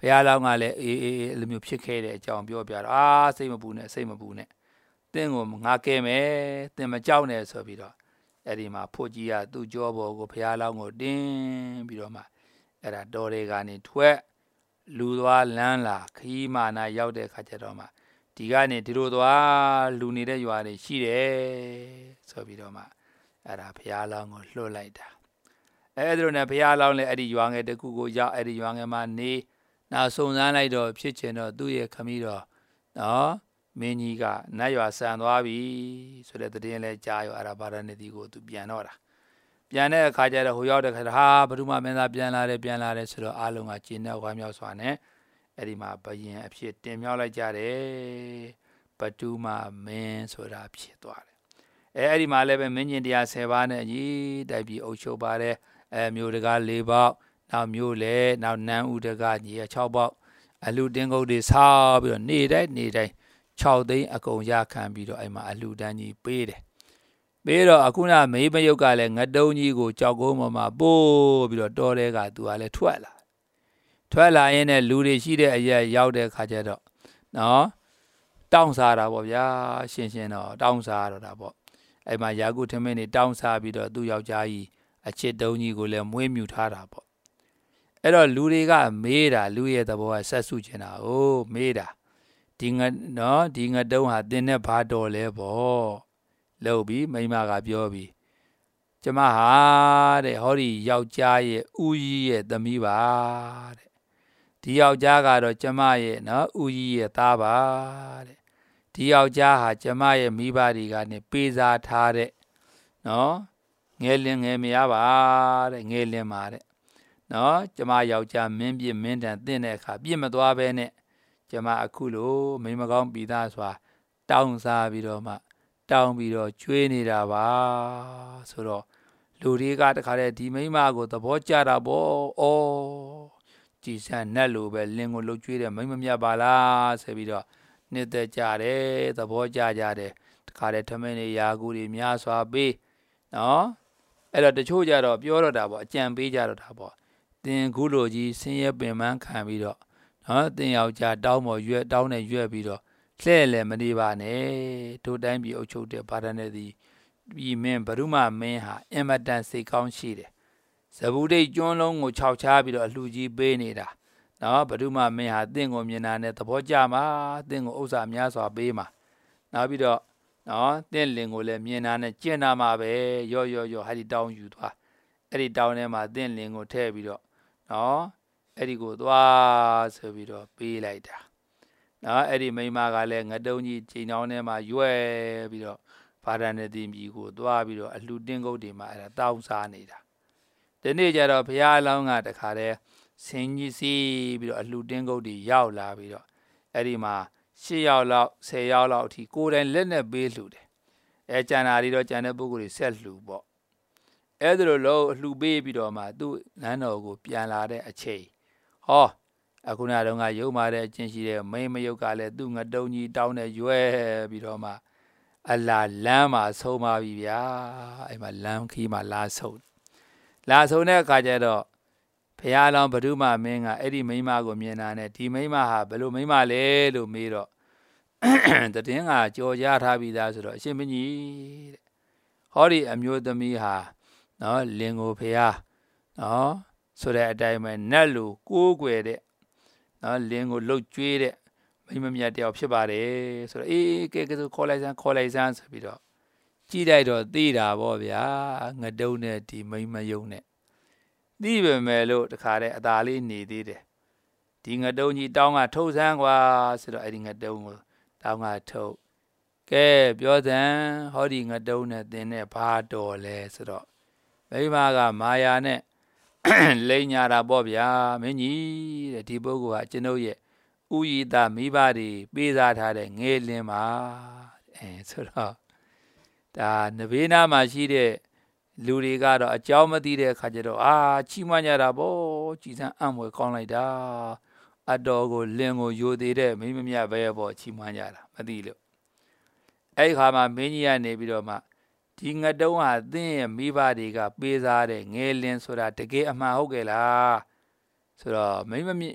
ဘုရားလောင်းကလည်းအေးအေးအဲ့လိုမျိုးဖြစ်ခဲ့တဲ့အကြောင်းပြောပြတော့အာစိတ်မပူနဲ့စိတ်မပူနဲ့သင်ကိုငါကဲမယ်သင်မကြောက်နဲ့ဆိုပြီးတော့အဲ့ဒီမှာဖို့ကြီးကသူ့ကြောပေါ်ကိုဘုရားလောင်းကိုတင်းပြီးတော့မှအဲ့ဒါတော်တွေကနေထွက်လူသွားလမ်းလာခီးမာနာရောက်တဲ့ခါကျတော့မှဒီကနေဒီလိုသွားလူနေတဲ့ရွာတွေရှိတယ်ဆိုပြီးတော့မှအဲ့ဒါဘုရားလောင်းကိုလွှတ်လိုက်တာအဲ့ဒါနဲ့ဘုရားလောင်းလည်းအဲ့ဒီရွာငယ်တစ်ခုကိုရောက်အဲ့ဒီရွာငယ်မှာနေနောက်စုံစမ်းလိုက်တော့ဖြစ်ချင်တော့သူ့ရဲ့ခမီးတော့နော်မင်းကြီးကနတ်ရွာဆန်သွားပြီဆိုတဲ့သတင်းလဲကြားရောအဲ့ဒါဗာရဏသီကိုသူပြန်တော့တာပြန်တဲ့အခါကျတော့ဟိုရောက်တဲ့ခါဟာဘုရုမမင်းသားပြန်လာတယ်ပြန်လာတယ်ဆိုတော့အားလုံးကကျင်းတဲ့ဝမ်းမြောက်စွာနဲ့အဲ့ဒီမှာဘယင်အဖြစ်တင်မြောက်လိုက်ကြတယ်ဘဒုမမင်းဆိုတာဖြစ်သွားတယ်အဲအဲ့ဒီမှာလည်းပဲမင်းကြီးတရားဆယ်ပါးနဲ့အကြီးတိုက်ပြီးအုပ်ချုပ်ပါတယ်အဲမျိုးတကား၄ပေါက်နောက်မျိုးလေနောက်နန်းဦးတကားညီ၆ပေါက်အလူတင်းကုတ်တွေဆောက်ပြီးတော့နေတိုင်းနေတိုင်း၆သိန်းအကုန်ရခံပြီးတော့အဲ့မှာအလူတန်းကြီးပေးတယ်ပေးတော့အခုနမေးမယုတ်ကလည်းငတုံးကြီးကိုကြောက်ကုန်းပေါ်မှာပို့ပြီးတော့တော်တဲ့ကသူကလည်းထွက်လာထွက်လာရင်းနဲ့လူတွေရှိတဲ့အရက်ရောက်တဲ့ခါကျတော့နော်တောင်းစားတာပေါ့ဗျာရှင်းရှင်းတော့တောင်းစားတော့တာပေါ့အဲ့မှာယာကုထမင်းနေတောင်းစားပြီးတော့သူ့ယောက်ျားကြီးအချစ်တုံးကြီးကိုလည်းမွေးမြူထားတာပေါ့အဲ့တော့လူတွေကမေးတာလူရဲ့သဘောကဆက်စုချင်တာ哦မေးတာဒီငနော်ဒီငတုံးဟာတင်းနဲ့ဘာတော်လဲပေါ့လို့ပြီးမိမကပြောပြီးကျမဟာတဲ့ဟောဒီယောက်ျားရဲ့ဦးကြီးရဲ့သမီးပါတဲ့ဒီယောက်ျားကတော့ကျမရဲ့နော်ဦးကြီးရဲ့သားပါတဲ့ဒီယောက်ျားဟာကျမရဲ့မိဘတွေကနေပေးစားထားတဲ့နော်ငယ်လင်ငယ်မရပါတဲ့ငယ်လင်ပါတဲ့နော်ကျမယောက်ျားမင်းပြစ်မင်းတန်တင့်တဲ့အခါပြစ်မသွားပဲနဲ့ကျမအခုလိုမိမကောင်းပြီးသားစွာတောင်းစားပြီးတော့မှတောင်းပြီးတော့ကျွေးနေတာပါဆိုတော့လူတွေကတခါတည်းဒီမိမကိုသဘောကျတာပေါ့ဩကြည်စံနဲ့လိုပဲလင်းကိုလှုပ်ကျွေးတယ်မိမမြတ်ပါလားဆိုပြီးတော့နှစ်သက်ကြတယ်သဘောကျကြတယ်တခါတည်းထမင်းတွေယာကူတွေများစွာပေးနော်အဲ့တော့တချို့ကြတော့ပြောတော့တာပေါ့အကြံပေးကြတော့တာပေါ့သင်ခုလိုကြီးဆင်းရဲပင်ပန်းခံပြီးတော့နော်သင်ယောက်ျားတောင်းပေါ်ရွက်တောင်းနဲ့ရွက်ပြီးတော့လှဲ့လည်းမနေပါနဲ့တို့တိုင်းပြည်အုပ်ချုပ်တဲ့ဗာရဏသီပြည်မင်းဘရုမမင်းဟာအင်မတန်စိတ်ကောင်းရှိတယ်ဇဗုဒိတ်ကျွန်းလုံးကိုခြောက်ချားပြီးတော့အလှကြီးပေးနေတာနော်ဘရုမမင်းဟာသင်ကိုမြင်တာနဲ့သဘောကျမှာသင်ကိုဥစ္စာများစွာပေးမှာနောက်ပြီးတော့နော်သင်လင်ကိုလည်းမြင်တာနဲ့ကျင့်တာမှာပဲရော့ရော့ရော့ဟာဒီတောင်းယူသွားအဲ့ဒီတောင်းထဲမှာသင်လင်ကိုထည့်ပြီးတော့နော်အဲ့ဒီကိုသွားဆိုပြီးတော့ပေးလိုက်တာနော်အဲ့ဒီမိမကလည်းငတုံးကြီးချိန်တောင်းထဲမှာရွယ်ပြီးတော့ဗာရဏသီပြည်ကိုသွားပြီးတော့အလှတင်းကုတ်တွေမှာအဲ့ဒါတောင်းစားနေတာဒီနေ့ကျတော့ဘုရားလောင်းကတခါတည်းဆင်းကြီးစီးပြီးတော့အလှတင်းကုတ်တွေရောက်လာပြီးတော့အဲ့ဒီမှာ၈ယောက်လောက်၁၀ယောက်လောက်အထိကိုယ်တိုင်လက်နဲ့ပေးလှူတယ်အဲကျန်တာတွေတော့ကျန်တဲ့ပုဂ္ဂိုလ်တွေဆက်လှူပေါ့အဲ့ဒါလိုလို့လှူပေးပြီးတော့မှသူ့နန်းတော်ကိုပြန်လာတဲ့အချိန်ဟောအခုနကတော့ငါရုံမာတဲ့အချင်းရှိတဲ့မိမယုတ်ကလည်းသူ့ငတုံကြီးတောင်းနဲ့ရွဲပြီးတော့မှအလာလမ်းမှာဆုံးပါပြီဗျာအဲ့မှာလမ်းခီးမှာလာဆုံးလာဆုံးတဲ့အခါကျတော့ဘုရားလောင်းဘဒုမမင်းကအဲ့ဒီမိမကိုမြင်တာနဲ့ဒီမိမဟာဘယ်လိုမိမလဲလို့မေးတော့တည်င်းကကြော်ကြားထားပြီးသားဆိုတော့အရှင်မင်းကြီးတဲ့ဟောဒီအမျိုးသမီးဟာနော်လင်ကိုဖះနော်ဆိုတဲ့အတိုင်းပဲနတ်လူကိုးကွယ်တဲ့နော်လင်ကိုလှုပ်ကြွေးတဲ့မိမမြတ်တယောက်ဖြစ်ပါတယ်ဆိုတော့အေးကဲကဲဆိုခေါ်လိုက်စမ်းခေါ်လိုက်စမ်းဆိုပြီးတော့ကြည့်လိုက်တော့သိတာပေါ့ဗျာငတုံးနဲ့ဒီမိမယုံနဲ့သိပေမဲ့လို့တခါတည်းအသာလေးနေသေးတယ်ဒီငတုံးကြီးတောင်းကထုတ်စမ်းကွာဆိုတော့အဲ့ဒီငတုံးကိုတောင်းကထုတ်ကဲပြောစမ်းဟောဒီငတုံးနဲ့သင်နဲ့ဘာတော်လဲဆိုတော့မိမကမာယာနဲ့လိန်ညာတာပေါ့ဗျာမင်းကြီးတဲ့ဒီပုဂ္ဂိုလ်ကကျွန်ုပ်ရဲ့ဥယီတာမိဘတွေပေးစားထားတဲ့ငယ်လင်းပါအဲဆိုတော့ဒါနဘေးနာမှာရှိတဲ့လူတွေကတော့အကြောင်းမသိတဲ့အခါကျတော့အာချီးမွမ်းကြတာပေါ့ကြည်စံအံ့ဖွယ်ကောင်းလိုက်တာအတော်ကိုလင်းကိုယိုသေးတဲ့မိမမြတ်ပဲပေါ့ချီးမွမ်းကြတာမသိလို့အဲ့ဒီခါမှာမင်းကြီးကနေပြီးတော့မှဒီငတုံးဟာသင်ရဲ့မိဘတွေကပေးစားတဲ့ငယ်လင်းဆိုတာတကယ်အမှန်ဟုတ်ကဲ့လားဆိုတော့မိမမြ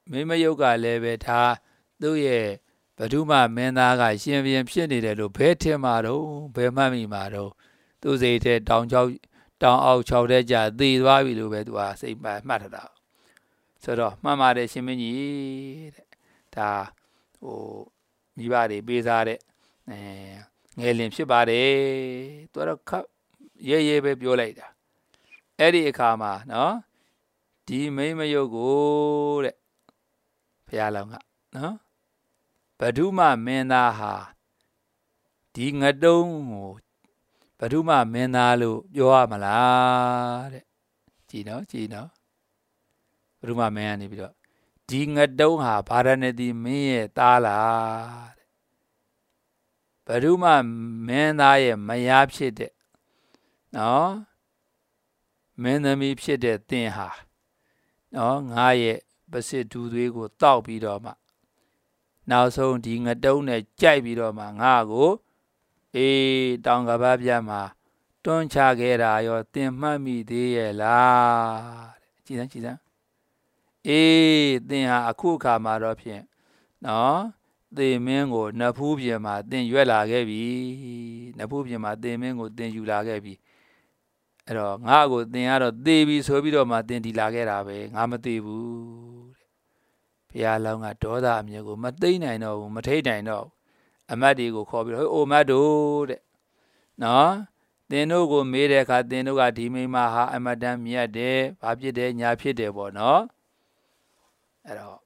မိမယုတ်ကလည်းပဲဒါသူ့ရဲ့ဘဒုမမင်းသားကရှင်ပြန်ဖြစ်နေတယ်လို့ဘယ်ထင်မှာတော့ဘယ်မှတ်မိမှာတော့သူ့စိတ်ထဲတောင်ချောက်တောင်အောက်ချောက်ထဲကျသေသွားပြီလို့ပဲသူကစိတ်မှတ်မှတ်ထားတာဆိုတော့မှတ်ပါတယ်ရှင်မင်းကြီးတဲ့ဒါဟိုမိဘတွေပေးစားတဲ့အဲငယ်လင်ဖြစ်ပါတယ်သူတော့ခပ်ရဲရဲပဲပြောလိုက်တာအဲ့ဒီအခါမှာနော်ဒီမိမယုတ်ကိုတဲ့ဘုရားလောင်းကနော်ဘဒုမမင်းသားဟာဒီငတုံးကိုဘဒုမမင်းသားလို့ပြောရမလားတဲ့ကြည်နော်ကြည်နော်ဘဒုမမင်းကနေပြီးတော့ဒီငတုံးဟာဗာရဏသီမင်းရဲ့သားလားတဲ့ဘဒုမမင်းသားရဲ့မယားဖြစ်တဲ့နော်မင်းသမီးဖြစ်တဲ့သင်ဟာနော်ငါရဲ့ပစစ်ဒူသွေးကိုတောက်ပြီးတော့မှနောက်ဆုံးဒီငတုံးနဲ့ကြိုက်ပြီးတော့မှငါကိုအေးတောင်ကဘာပြတ်မှာတွန်းချခဲ့တာရောသင်မှတ်မိသေးရဲ့လားတဲ့ကြည်စမ်းကြည်စမ်းအေးသင်ဟာအခုအခါမှာတော့ဖြင့်နော်သေမင်းကိုနဖူးပြင်မှာသင်ရွက်လာခဲ့ပြီနဖူးပြင်မှာသေမင်းကိုသင်ယူလာခဲ့ပြီအဲ့တော့ငါ့ကိုသင်ကတော့သေပြီဆိုပြီးတော့မှသင်ဒီလာခဲ့တာပဲငါမသေဘူးတဲ့ဘုရားလောင်းကဒေါသအမျက်ကိုမသိမ့်နိုင်တော့ဘူးမထိတ်နိုင်တော့အမတ်တွေကိုခေါ်ပြီးတော့အိုမတ်တို့တဲ့နော်သင်တို့ကိုမေးတဲ့အခါသင်တို့ကဒီမိမဟာအမတန်မြတ်တယ်ဘာဖြစ်တယ်ညာဖြစ်တယ်ပေါ့နော်အဲ့တော့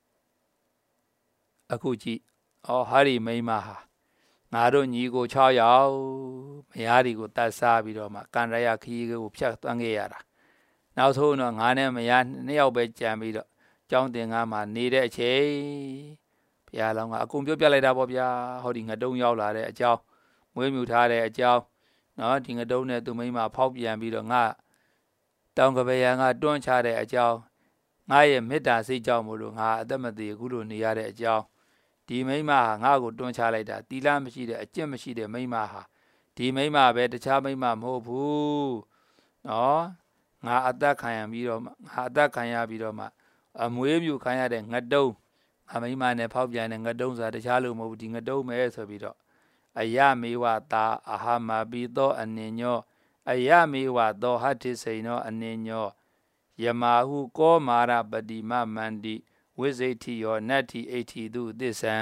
အခုကြည့်ဩဟာဒီမိမဟာငါတို့ညီကို၆ယောက်မယားတွေကိုတတ်စားပြီးတော့မှကန္ရယခရီးကိုဖြတ်သွန်းခဲ့ရတာနောက်ဆုံးတော့ငါနဲ့မယားနှစ်ယောက်ပဲကြံပြီးတော့ကျောင်းတင်ကားမှာနေတဲ့အချိန်ဘုရားလောင်းကအကုန်ပြောပြလိုက်တာပေါ့ဗျာဟောဒီငတုံးရောက်လာတဲ့အကြောင်းမွေးမြူထားတဲ့အကြောင်းနော်ဒီငတုံးနဲ့သူမိမဖောက်ပြန်ပြီးတော့ငါတောင်ကပယံကတွန်းချတဲ့အကြောင်းငါရဲ့မေတ္တာစိတ်ကြောင့်မို့လို့ငါအသက်မသေးအခုလိုနေရတဲ့အကြောင်းဒီမိမဟာငါ့ကိုတွန်းချလိုက်တာတီလာမရှိတဲ့အကျင့်မရှိတဲ့မိမဟာဒီမိမပဲတခြားမိမမဟုတ်ဘူးနော်ငါအသက်ခံရပြီးတော့ငါအသက်ခံရပြီးတော့မှအမွေးမြူခံရတဲ့ငတုံးအမိမနဲ့ဖောက်ပြန်တဲ့ငတုံးဆိုတာတခြားလို့မဟုတ်ဘူးဒီငတုံးပဲဆိုပြီးတော့အယမေဝတာအဟာမပိသောအနေညောအယမေဝသောဟတ္ထိစိန်သောအနေညောယမာဟုကောမာရပတိမမန္တိဝိဇိဋ္ဌိယောနတ္ထိအိဋ္ဌိတုသစ္ဆံ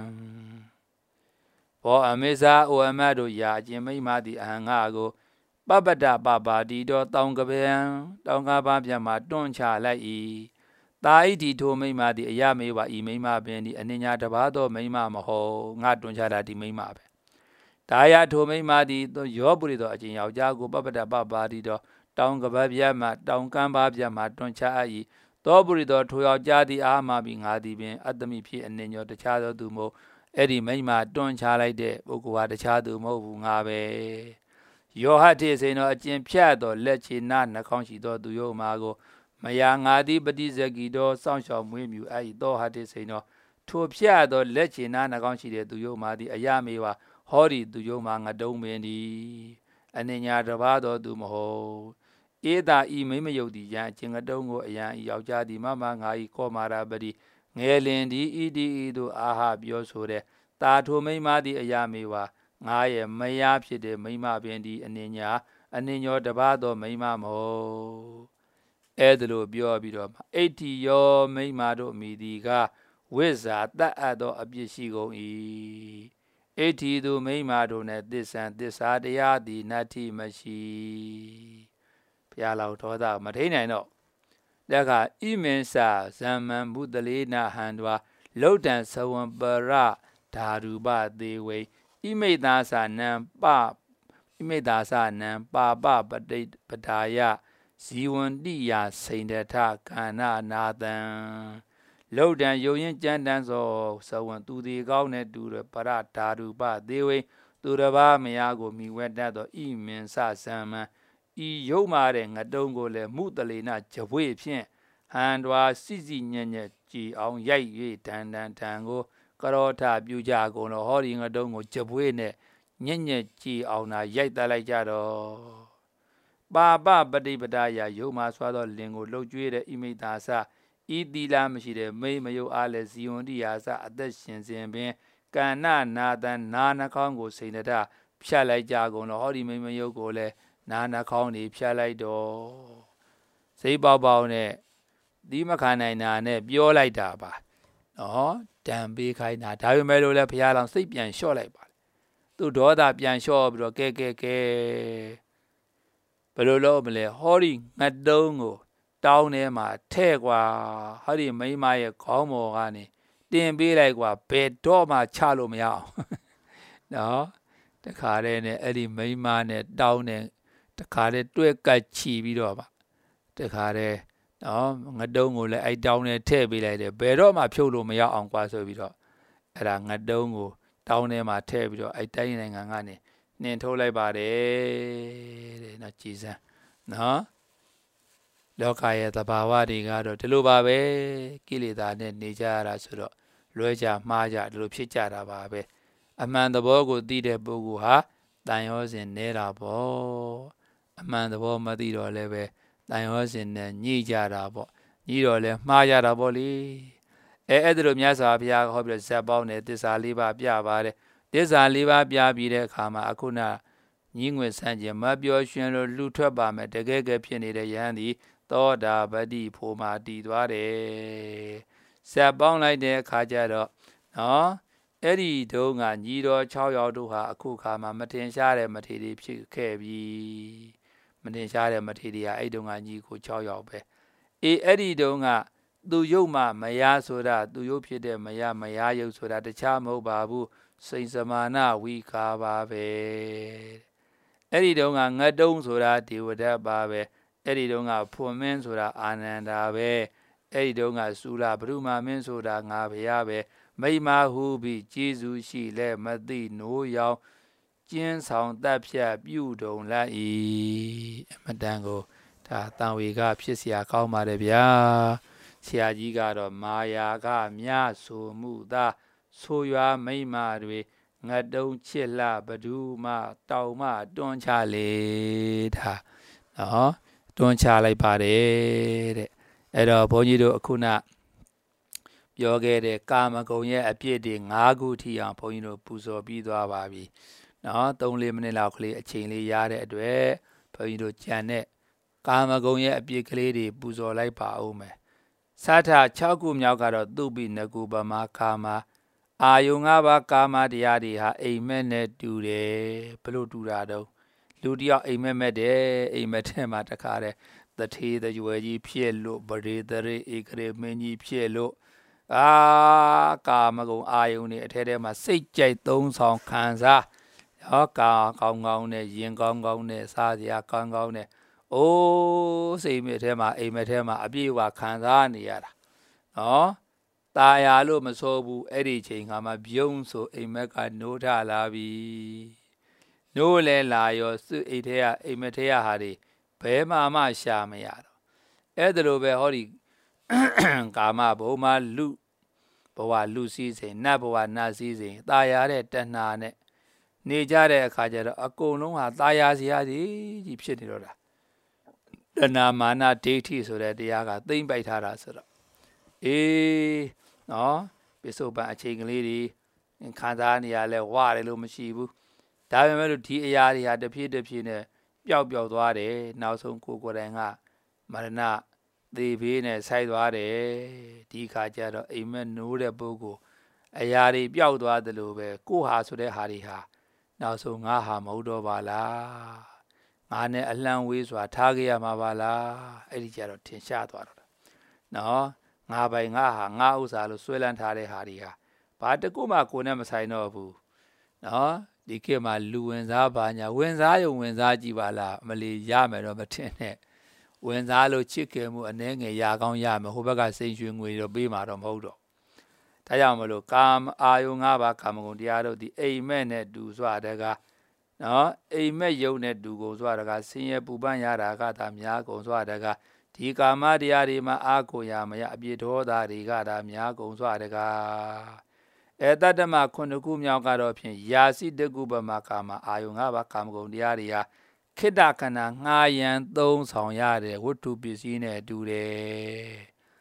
ဘောအမေဇာအိုအမတ်တို့ယာအကျင်မိမသည်အဟံငါကိုပပတပပါတိတော်တောင်ကပံတောင်ကပါပြမှာတွန်းချလိုက်၏တာဣတိထိုမိမသည်အယမေဝဤမိမပင်သည်အနိညာတပါးသောမိမမဟုတ်ငါတွန်းချတာဒီမိမပဲဒါယထိုမိမသည်ယောပုရိသောအကျင်ယောက်ျားကိုပပတပပါတိတော်တောင်ကပပြမှာတောင်ကမ်းပါပြမှာတွန်းချ၏သောပုရိသောထိုယောက်ျားသည်အာမပြီးငါသည်ပင်အတ္တမိဖြစ်အနေညောတခြားသောသူမို့အဲ့ဒီမိမတွန်းချလိုက်တဲ့ပုဂ္ဂိုလ်ဟာတခြားသူမဟုတ်ဘူးငါပဲယောဟတိစိန်သောအကျင်ဖြတ်သောလက်ချေနာနှာခေါင်းရှိသောသူယောမာကိုမယာငါသည်ပฏิဇဂီတော်စောင့်ရှောက်မွေးမြူအဲ့ဒီသောဟတိစိန်သောထိုဖြတ်သောလက်ချေနာနှာခေါင်းရှိတဲ့သူယောမာသည်အယမေဝဟောဒီသူယောမာငတုံးပင်သည်အနိညာတပါးသောသူမဟုတ်ဧတာဤမိမယုတ်သည်ယံအကျင်ကတုံးကိုအယံဤယောက်ျားသည်မမငါဤကောမာရပတိငယ်လင်သည်ဤဒီဤသို့အာဟပြောဆိုတဲ့တာထိုမိမသည်အယမေဝငါရဲ့မယားဖြစ်တဲ့မိမပင်သည်အနိညာအနိညောတပါးသောမိမမဟုတ်အဲ့ဒါလိုပြောပြီးတော့အိဋ္ဌိယောမိမတို့မိသည်ကဝိဇ္ဇာတတ်အပ်သောအပြစ်ရှိကုန်၏အိဋ္ဌိသူမိမတို့နဲ့သစ္ဆံသစ္စာတရားသည်နတ္ထိမရှိဘုရားလောက်ဒေါသမထိန်နိုင်တော့လက်ခဣမင်္စာဇမ္မံဘုဒ္ဓလေနဟန္တဝါလုတ်တံသဝံပရဓာရူပသေးဝေဣမိတ်သာသနံပဣမိတ်သာသနံပါပပတိပဒါယဇီဝန္တိယစိန်တထကန္နာနာတံလုတ်တံယုံရင်ကြမ်းတမ်းသောသဝံသူဒီကောင်းတဲ့တူရပရဓာရူပသေးဝေသူတစ်ပါးမယားကိုမိဝဲတတ်သောဣမင်္စာဇမ္မံဤရုပ်မာတဲ့ငတုံးကိုလည်းမုတလေနကြပွေဖြင့်ဟန်တွာစီစီညံ့ညက်ကြည်အောင်ရိုက်၍တန်တန်တန်ကိုကရောထပြုကြကုန်တော့ဟောဒီငတုံးကိုကြပွေနဲ့ညံ့ညက်ကြည်အောင်သာရိုက်တတ်လိုက်ကြတော့ပါပပฏิပဒါယရုပ်မာဆွာသောလင်ကိုလှုပ်ကြွေးတဲ့ဣမိတာသဣဤသီလမရှိတဲ့မိမယုတ်အားလည်းဇီဝန္တိယာစအသက်ရှင်စဉ်ပင်ကန္နနာတန်နာနှကောင်းကိုစိန်တထဖြတ်လိုက်ကြကုန်တော့ဟောဒီမိမယုတ်ကိုလည်းနာနှကောင်းနေဖြတ်လိုက်တော့စိတ်ပေါက်ပေါက်နဲ့ဒီမခံနိုင်တာနဲ့ပြောလိုက်တာပါနော်တံပေးခိုင်းတာဒါပေမဲ့လို့လည်းဘုရားလောင်စိတ်ပြန်လျှော့လိုက်ပါသူဒေါသပြန်လျှော့ပြီးတော့ကဲကဲကဲဘယ်လိုလုပ်မလဲဟောဒီငတ်တုံးကိုတောင်းထဲမှာထဲ့ကွာဟောဒီမိမရဲ့ခေါင်းပေါ်ကနေတင်ပေးလိုက်ကွာဘယ်တော့မှချလို့မရအောင်နော်တခါတည်းနဲ့အဲ့ဒီမိမနဲ့တောင်းနဲ့တခါတည်းတွဲကတ်ချီပြီးတော့ပါတခါတည်းနော်ငတုံးကိုလည်းအဲ့တောင်းနဲ့ထည့်ပေးလိုက်တယ်ဘယ်တော့မှဖြုတ်လို့မရအောင်ကွာဆိုပြီးတော့အဲ့ဒါငတုံးကိုတောင်းထဲမှာထည့်ပြီးတော့အဲ့တိုင်းနိုင်ငံကနေနှင်ထုတ်လိုက်ပါတယ်တဲ့နော်ကြည်စမ်းနော်လောကရဲ့သဘာဝတွေကတော့ဒီလိုပါပဲကိလေသာနဲ့နေကြရတာဆိုတော့လွဲကြမှားကြဒီလိုဖြစ်ကြတာပါပဲအမှန်သဘောကိုသိတဲ့ပုဂ္ဂိုလ်ဟာတန်ရောစဉ်နေတာပေါ့အမှန်သဘောမသိတော့လည်းပဲတန်ရောစဉ်နဲ့ညှိကြတာပေါ့ညှိတော့လည်းမှားကြတာပေါ့လေအဲအဲ့ဒါလိုမြတ်စွာဘုရားဟောပြီးဇက်ပေါင်းနဲ့သစ္စာလေးပါးပြပါတယ်သစ္စာလေးပါးပြပြီးတဲ့အခါမှာအခုနညီငွေဆန်းကျင်မပြောရှင်လို့လူထွက်ပါမယ်တကယ်ကဖြစ်နေတဲ့ယဟန်ဒီသောတာပတိဖို့မှာတည်သွားတယ်ဇက်ပေါင်းလိုက်တဲ့အခါကျတော့နော်အဲ့ဒီတုန်းကညီတော်၆ယောက်တို့ဟာအခုခါမှာမတင်ရှားတဲ့မထေရီဖြစ်ခဲ့ပြီမတင်ရှားတဲ့မထေရီဟာအဲ့တုန်းကညီကို၆ယောက်ပဲအေးအဲ့ဒီတုန်းကသူယုတ်မှမယားဆိုတာသူယုတ်ဖြစ်တဲ့မယားမယားယုတ်ဆိုတာတခြားမဟုတ်ပါဘူးစိတ်စမာနဝိကာပါပဲအဲ့ဒီတုန်းကငတ်တုံးဆိုတာဒေဝဒတ်ပါပဲအဲ့ဒီတုန်းကဖွန်မင်းဆိုတာအာနန္ဒာပဲအဲ့ဒီတုန်းကစူလာဘုရုမာမင်းဆိုတာငါဘုရားပဲမိမဟုပြီးကျေးဇူးရှိလဲမသိနိုးရောင်ကျင်းဆောင်တပ်ဖြတ်ပြုတုံလိုက်၏အမတန်ကိုဒါတန်ဝေကဖြစ်เสียကောင်းပါတယ်ဗျာဆရာကြီးကတော့မာယာကမြဆိုမှုသာဆိုရွာမိမတွေငတ်တုံးချစ်လဘဒူးမတောင်မတွန်းချလေဒါနော်တွန်းချလိုက်ပါတယ်တဲ့အဲ့တော့ဘုန်းကြီးတို့အခုနပြောခဲ့တဲ့ကာမဂုဏ်ရဲ့အပြစ်တွေ၅ခုထိအောင်ဘုန်းကြီးတို့ပူဇော်ပြီးသွားပါပြီနော်၃-၄မိနစ်လောက်ကလေးအချိန်လေးရတဲ့အတွက်ဘုန်းကြီးတို့ကြံတဲ့ကာမဂုဏ်ရဲ့အပြစ်ကလေးတွေပူဇော်လိုက်ပါဦးမယ်စာထ၆ခုမြောက်ကတော့သူပိနကုပမာကာမအာယုံ၅ပါးကာမတရားတွေဟာအိမ်မက်နဲ့တူတယ်ဘလို့တူတာတော့လူတယောက်အိမ်မက်မက်တယ်အိမ်မက်ထဲမှာတခါတည်းတထေးတရွယ်ကြီးဖြစ်လို့ဗရေတရေဧကရေမင်းကြီးဖြစ်လို့အာကာမဂုဏ်အာယုန်တွေအထဲထဲမှာစိတ်ကြိုက်သုံးဆောင်ခံစားဟောကာကောင်းကောင်းနဲ့ရင်ကောင်းကောင်းနဲ့စားစရာကောင်းကောင်းနဲ့အိုးစိတ်မြစ်ထဲမှာအိမ်မက်ထဲမှာအပြည့်အဝခံစားနေရတာနော်ตาရလို့မဆိုးဘူးအဲ့ဒီချိန်ခါမှာပြုံးဆိုအိမ်မက်ကနိုးထလာပြီနိုးလဲလာရောစုအိတ်ထဲကအိမ်မက်ထဲကဟာတွေဘဲမှမှရှာမရတော့အဲ့ဒါလိုပဲဟောဒီကာမဘုံမှာလူဘဝလူစည်းစိမ်နတ်ဘဝနတ်စည်းစိမ်ตาရတဲ့တဏှာနဲ့နေကြတဲ့အခါကျတော့အကုန်လုံးဟာตาရစရာကြီးဖြစ်နေတော့တာတဏှာမာနဒိဋ္ဌိဆိုတဲ့တရားကသိမ့်ပိုက်ထားတာဆိုတော့အေးနော်ပိစုပန်အချိန်ကလေးတွေခံစားနေရလဲဝရတယ်လို့မရှိဘူးဒါပေမဲ့လို့ဒီအရာတွေဟာတစ်ဖြည်းတစ်ဖြည်းနဲ့ပျောက်ပျောက်သွားတယ်နောက်ဆုံးကိုယ်ကိုယ်တိုင်ကမရဏသေဘေးနဲ့ဆိုက်သွားတယ်ဒီခါကျတော့အိမ်မက်နိုးတဲ့ပုဂ္ဂိုလ်အရာတွေပျောက်သွားတယ်လို့ပဲကိုဟာဆိုတဲ့ဟာတွေဟာနောက်ဆုံးငါဟာမဟုတ်တော့ပါလားငါနဲ့အလံဝေးစွာထားခဲ့ရမှာပါလားအဲ့ဒီကျတော့ထင်ရှားသွားတော့နော်ငါပိုင်ငါဟာငါဥစ္စာလို့ဆွဲလန်းထားတဲ့ဟာတွေဟာဘာတကူမှကိုယ်နဲ့မဆိုင်တော့ဘူးနော်ဒီခေတ်မှာလူဝင်စားပါညာဝင်စားရုံဝင်စားကြည့်ပါလားမလီရမယ်တော့မထင်နဲ့ဝင်စားလို့ချစ်ခင်မှုအနှဲငယ်ရကောင်းရမယ်ဟိုဘက်ကစိန်ရွှေငွေတော့ပေးမှာတော့မဟုတ်တော့ဒါကြောင့်မလို့ကာမအာယုံ၅ပါးကာမဂုဏ်တရားတို့ဒီအိမ်မက်နဲ့တူစွာတကားနော်အိမ်မက်ယုံနဲ့တူကုန်စွာတကားဆင်းရဲပူပန်ရတာကသာများကုန်စွာတကားဒီကာမတရားတွေမှာအာကိုရမရအပြည့်ဒေါသတွေကသာများကုန်စွာတကားအဲတတ္တမခုနှစ်ခုမြောက်ကတော့ဖြင့်ယာစီတကုပမာကာမအာယုံ၅ပါးကာမဂုဏ်တရားတွေဟာခိတ္တခဏငှားရန်သုံးဆောင်ရတဲ့ဝတ္ထုပစ္စည်းနဲ့တူတယ်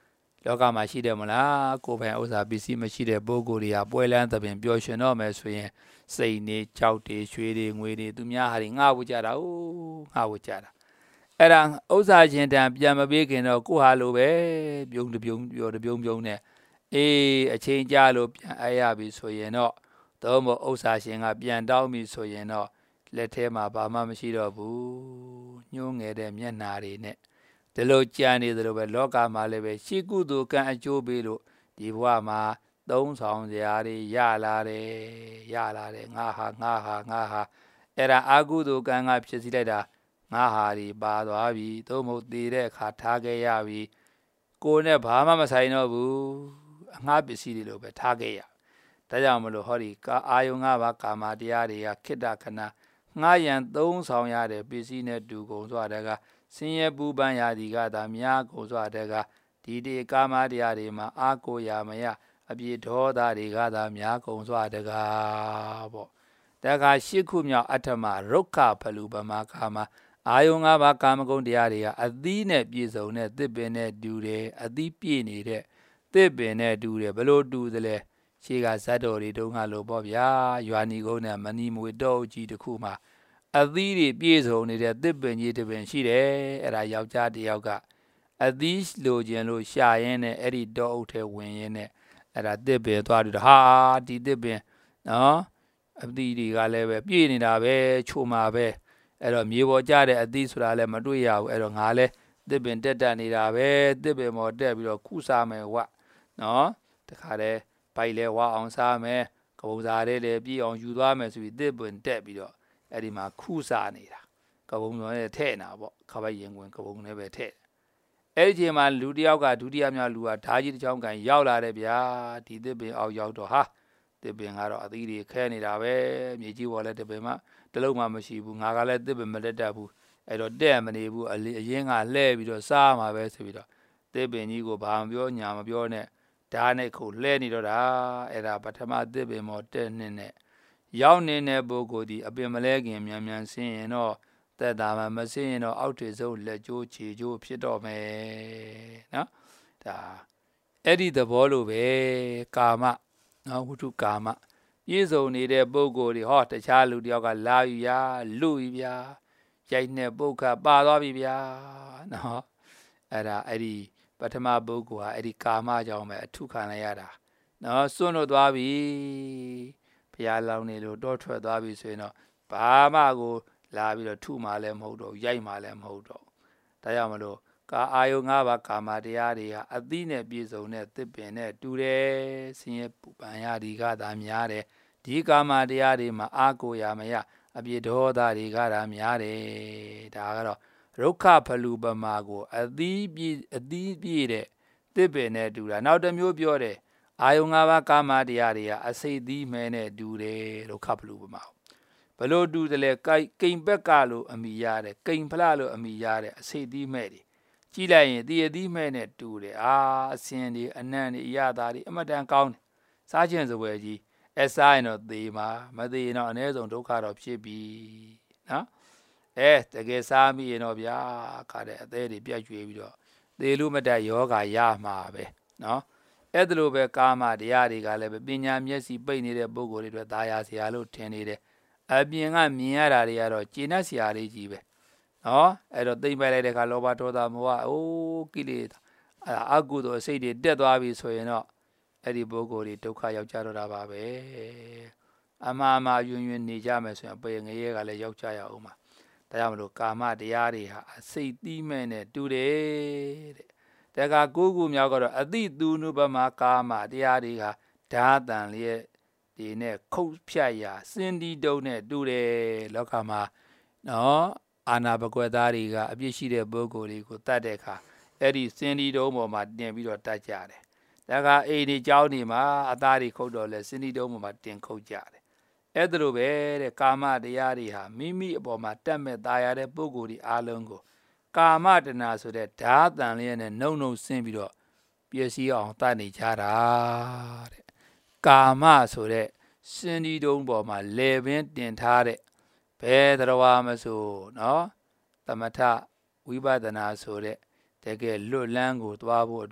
လောကမှာရှိတယ်မလားကိုယ်ပိုင်ဥစ္စာပစ္စည်းမရှိတဲ့ပုဂ္ဂိုလ်တွေကပွဲလန်းသဖြင့်ပျော်ရွှင်တော့မယ်ဆိုရင်စိတ်နေကြောက်တွေရွှေတွေငွေတွေသူများဟာတွေငှားဝကြတာအိုးငှားဝကြတာအဲ့ဒါဥစ္စာရှင်တန်ပြန်မပေးခင်တော့ကိုဟာလိုပဲပြုံးတပြုံးပြောတပြုံးပြုံးနဲ့အေးအချိန်ကြာလို့ပြန်အပ်ရပြီဆိုရင်တော့တော့မဥစ္စာရှင်ကပြန်တောင်းပြီဆိုရင်တော့လက်ထဲမှာဘာမှမရှိတော့ဘူးညှိုးငယ်တဲ့မျက်နာတွေနဲ့ဒီလိုကြံနေသလိုပဲလောကမှာလည်းပဲရှိကုသိုလ်ကံအကျိုးပေးလို့ဒီဘဝမှာသုံးဆောင်စရာတွေရလာတယ်ရလာတယ်ငါဟာငါဟာငါဟာအဲ့ဒါအာကုသိုလ်ကံကဖြစ်စီလိုက်တာငါဟာဒီပါသွားပြီသို့မဟုတ်တည်တဲ့အခါထားခဲ့ရပြီကိုယ်နဲ့ဘာမှမဆိုင်တော့ဘူးအငှားပစ္စည်းတွေလိုပဲထားခဲ့ရဒါကြောင့်မလို့ဟောဒီကာအာယုံငါးပါးကာမတရားတွေကခိတ္တခဏငှားရန်သုံးဆောင်ရတဲ့ပစ္စည်းနဲ့တူကုန်စွာတကဆင်းရဲပူပန်ရာဒီကသာများကုန်စွာတကဒီဒီကာမတရားတွေမှာအာကိုရာမယအပြည့်ဒေါသတွေကသာများကုန်စွာတကပေါ့တကရှိခုမြောက်အဋ္ဌမရုက္ခဖလူပမာကာမအာယုံငါးပါးကာမဂုဏ်တရားတွေကအသီးနဲ့ပြည့်စုံတဲ့သစ်ပင်နဲ့တူတယ်အသီးပြည့်နေတဲ့သစ်ပင်နဲ့တူတယ်ဘလို့တူသလဲရှေးကဇတ်တော်တွေတုန်းကလို့ပေါ့ဗျာရွာနီကုန်းနဲ့မနီမွေတော့ကြီးတစ်ခုမှာအသီးတွေပြည့်စုံနေတဲ့သစ်ပင်ကြီးတစ်ပင်ရှိတယ်အဲ့ဒါယောက်ျားတစ်ယောက်ကအသီးလိုချင်လို့ရှာရင်းနဲ့အဲ့ဒီတောအုပ်ထဲဝင်ရင်းနဲ့အဲ့ဒါသစ်ပင်သွားပြီးတော့ဟာဒီသစ်ပင်နော်အသီးတွေကလည်းပဲပြည့်နေတာပဲချိုမှာပဲအဲ့တော့မြေပေါ်ကျတဲ့အသီးဆိုတာလည်းမတွေ့ရဘူးအဲ့တော့ငါလည်းသစ်ပင်တက်တက်နေတာပဲသစ်ပင်ပေါ်တက်ပြီးတော့ခုစားမယ်ဝတ်နော်တခါတည်းပိုက်လဲဝါအောင်စားမယ်ကပုံစားလေးလည်းပြည့်အောင်ယူသွားမယ်ဆိုပြီးသစ်ပင်တက်ပြီးတော့အဲ့ဒီမှာခုစားနေတာကပုံတော်နဲ့ထဲ့နေတာပေါ့ခပိုက်ရင်ဝင်ကပုံနဲ့ပဲထဲ့အဲ့ဒီချိန်မှာလူတယောက်ကဒုတိယမြောက်လူကဓာကြီးတစ်ချောင်းကန်ရောက်လာတယ်ဗျာဒီသစ်ပင်အောက်ရောက်တော့ဟာသစ်ပင်ကတော့အသီးတွေခဲနေတာပဲမြေကြီးပေါ်လဲသစ်ပင်မှာတလုံးမှမရှိဘူးငါကလည်းသစ်ပင်မလက်တတ်ဘူးအဲ့တော့တဲ့မနေဘူးအရင်ကလှဲပြီးတော့စားမှာပဲဆိုပြီးတော့သစ်ပင်ကြီးကိုဘာမပြောညာမပြောနဲ့ဓာတ်နဲ့ခုလှဲနေတော့တာအဲ့ဒါပထမသစ်ပင်မော်တဲ့နှစ်နဲ့ရောက်နေတဲ့ပုဂ္ဂိုလ်ဒီအပင်မလဲခင်မြန်မြန်ဆင်းရင်တော့သက်တာမှမဆင်းရင်တော့အောက်ထစ်ဆုံးလက်ကျိုးခြေကျိုးဖြစ်တော့မယ်နော်ဒါအဲ့ဒီသဘောလိုပဲကာမနော်ဝိတုကာမပြည့်စုံနေတဲ့ပုဂ္ဂိုလ်တွေဟောတခြားလူတယောက်ကလာယူရလူယူဗျာရိုက်နဲ့ပုတ်ခတ်ပါသွားပြီဗျာနော်အဲ့ဒါအဲ့ဒီပထမပုဂ္ဂိုလ်ဟာအဲ့ဒီကာမကြောင့်ပဲအထုခံလိုက်ရတာနော်စွန့်လို့သွားပြီဘုရားလောင်းနေလို့တောထွက်သွားပြီဆိုရင်တော့ဘာမှကိုလာပြီးတော့ထုမှလည်းမဟုတ်တော့ရိုက်မှလည်းမဟုတ်တော့ဒါကြောင့်မလို့ကာအာယုံငါးပါးကာမတရားတွေဟာအသီးနဲ့ပြည့်စုံတဲ့သစ်ပင်နဲ့တူတယ်ဆင်းရဲပူပန်ရာဒီကသာများတယ်ဒီကာမတရားတွေမှာအာကိုရာမယအပြည့်ဒေါသတွေကသာများတယ်ဒါကတော့ရုက္ခဖလူပမာကိုအသီးပြည့်အသီးပြည့်တဲ့သစ်ပင်နဲ့တူတာနောက်တစ်မျိုးပြောတယ်အာယုံငါးပါးကာမတရားတွေကအစိတ်သီးမဲနဲ့တူတယ်ရုက္ခဖလူပမာဘလို့တူတယ်လဲကိမ်ဘက်ကလို့အမိရတယ်ကိမ်ဖလလို့အမိရတဲ့အစိတ်သီးမဲ့တွေကြည့်လိုက်ရင်တည်အသီးမဲ့နဲ့တူတယ်အာအစင်တွေအနံ့တွေအရသာတွေအမတန်ကောင်းတယ်စားခြင်းစပွဲကြီးအစားရင်တော့သေမှာမသေရင်တော့အ ਨੇ ဆုံးဒုက္ခတော့ဖြစ်ပြီနော်အဲတကယ်စားမိရင်တော့ဗျာခါတဲ့အသေးတွေပြတ်ကျွေးပြီးတော့သေလို့မတတ်ယောဂါရမှာပဲနော်အဲ့ဒါလိုပဲကာမတရားတွေကလည်းပညာမျက်စိပိတ်နေတဲ့ပုဂ္ဂိုလ်တွေအတွက်သာယာစရာလို့ထင်နေတယ်အပြင်ကမြင်ရတာတွေကတော့ကျေနပ်စရာလေးကြီးပဲနော်အဲ့တော့သိမ့်ပိုက်လိုက်တဲ့အခါလောဘဒေါသမောဟအိုးကိလေသာအကုသိုလ်စိတ်တွေတက်သွားပြီဆိုရင်တော့အဲ့ဒီပုဂ္ဂိုလ်တွေဒုက္ခရောက်ကြတော့တာပါပဲအမှားမှားယွင်ယွင်နေကြမယ်ဆိုရင်ပေငရဲကလည်းရောက်ကြရအောင်ပါဒါကြောင့်မလို့ကာမတရားတွေဟာအစိတ်သီးမဲ့နဲ့တူတယ်တဲ့ဒါကကိုးခုမြောက်ကတော့အတိသူနုပမာကာမတရားတွေကဓာတန်လျက်ဒီနဲ့ခုတ်ဖြတ်ရာစင်ဒီတုံးနဲ့တူတယ်လောကမှာနော်အာနာပကွက်သားတွေကအပြစ်ရှိတဲ့ပုဂ္ဂိုလ်တွေကိုတတ်တဲ့အခါအဲ့ဒီစင်ဒီတုံးပေါ်မှာတင်ပြီးတော့တတ်ကြတယ်ဒါကအိမ်ဒီเจ้าနေမှာအသားတွေခုတ်တော့လဲစင်ဒီတုံးပေါ်မှာတင်ခုတ်ကြတယ်အဲ့ဒါလိုပဲတဲ့ကာမတရားတွေဟာမိမိအပေါ်မှာတက်မဲ့ตายရတဲ့ပုဂ္ဂိုလ်တွေအားလုံးကိုကာမတဏဆိုတဲ့ဓာတန်လျက်နဲ့နှုံနှုံဆင်းပြီးတော့ပျက်စီးအောင်တတ်နေကြတာတဲ့ကာမဆိုတဲ့စင်ဒီတုံးပေါ်မှာလေပင်တင်ထားတဲ့ဘယ်တော်မဆိုနော်သမထဝိပဿနာဆိုတဲ့တကယ်လွတ်လန်းကိုသွားဖို့အတွက်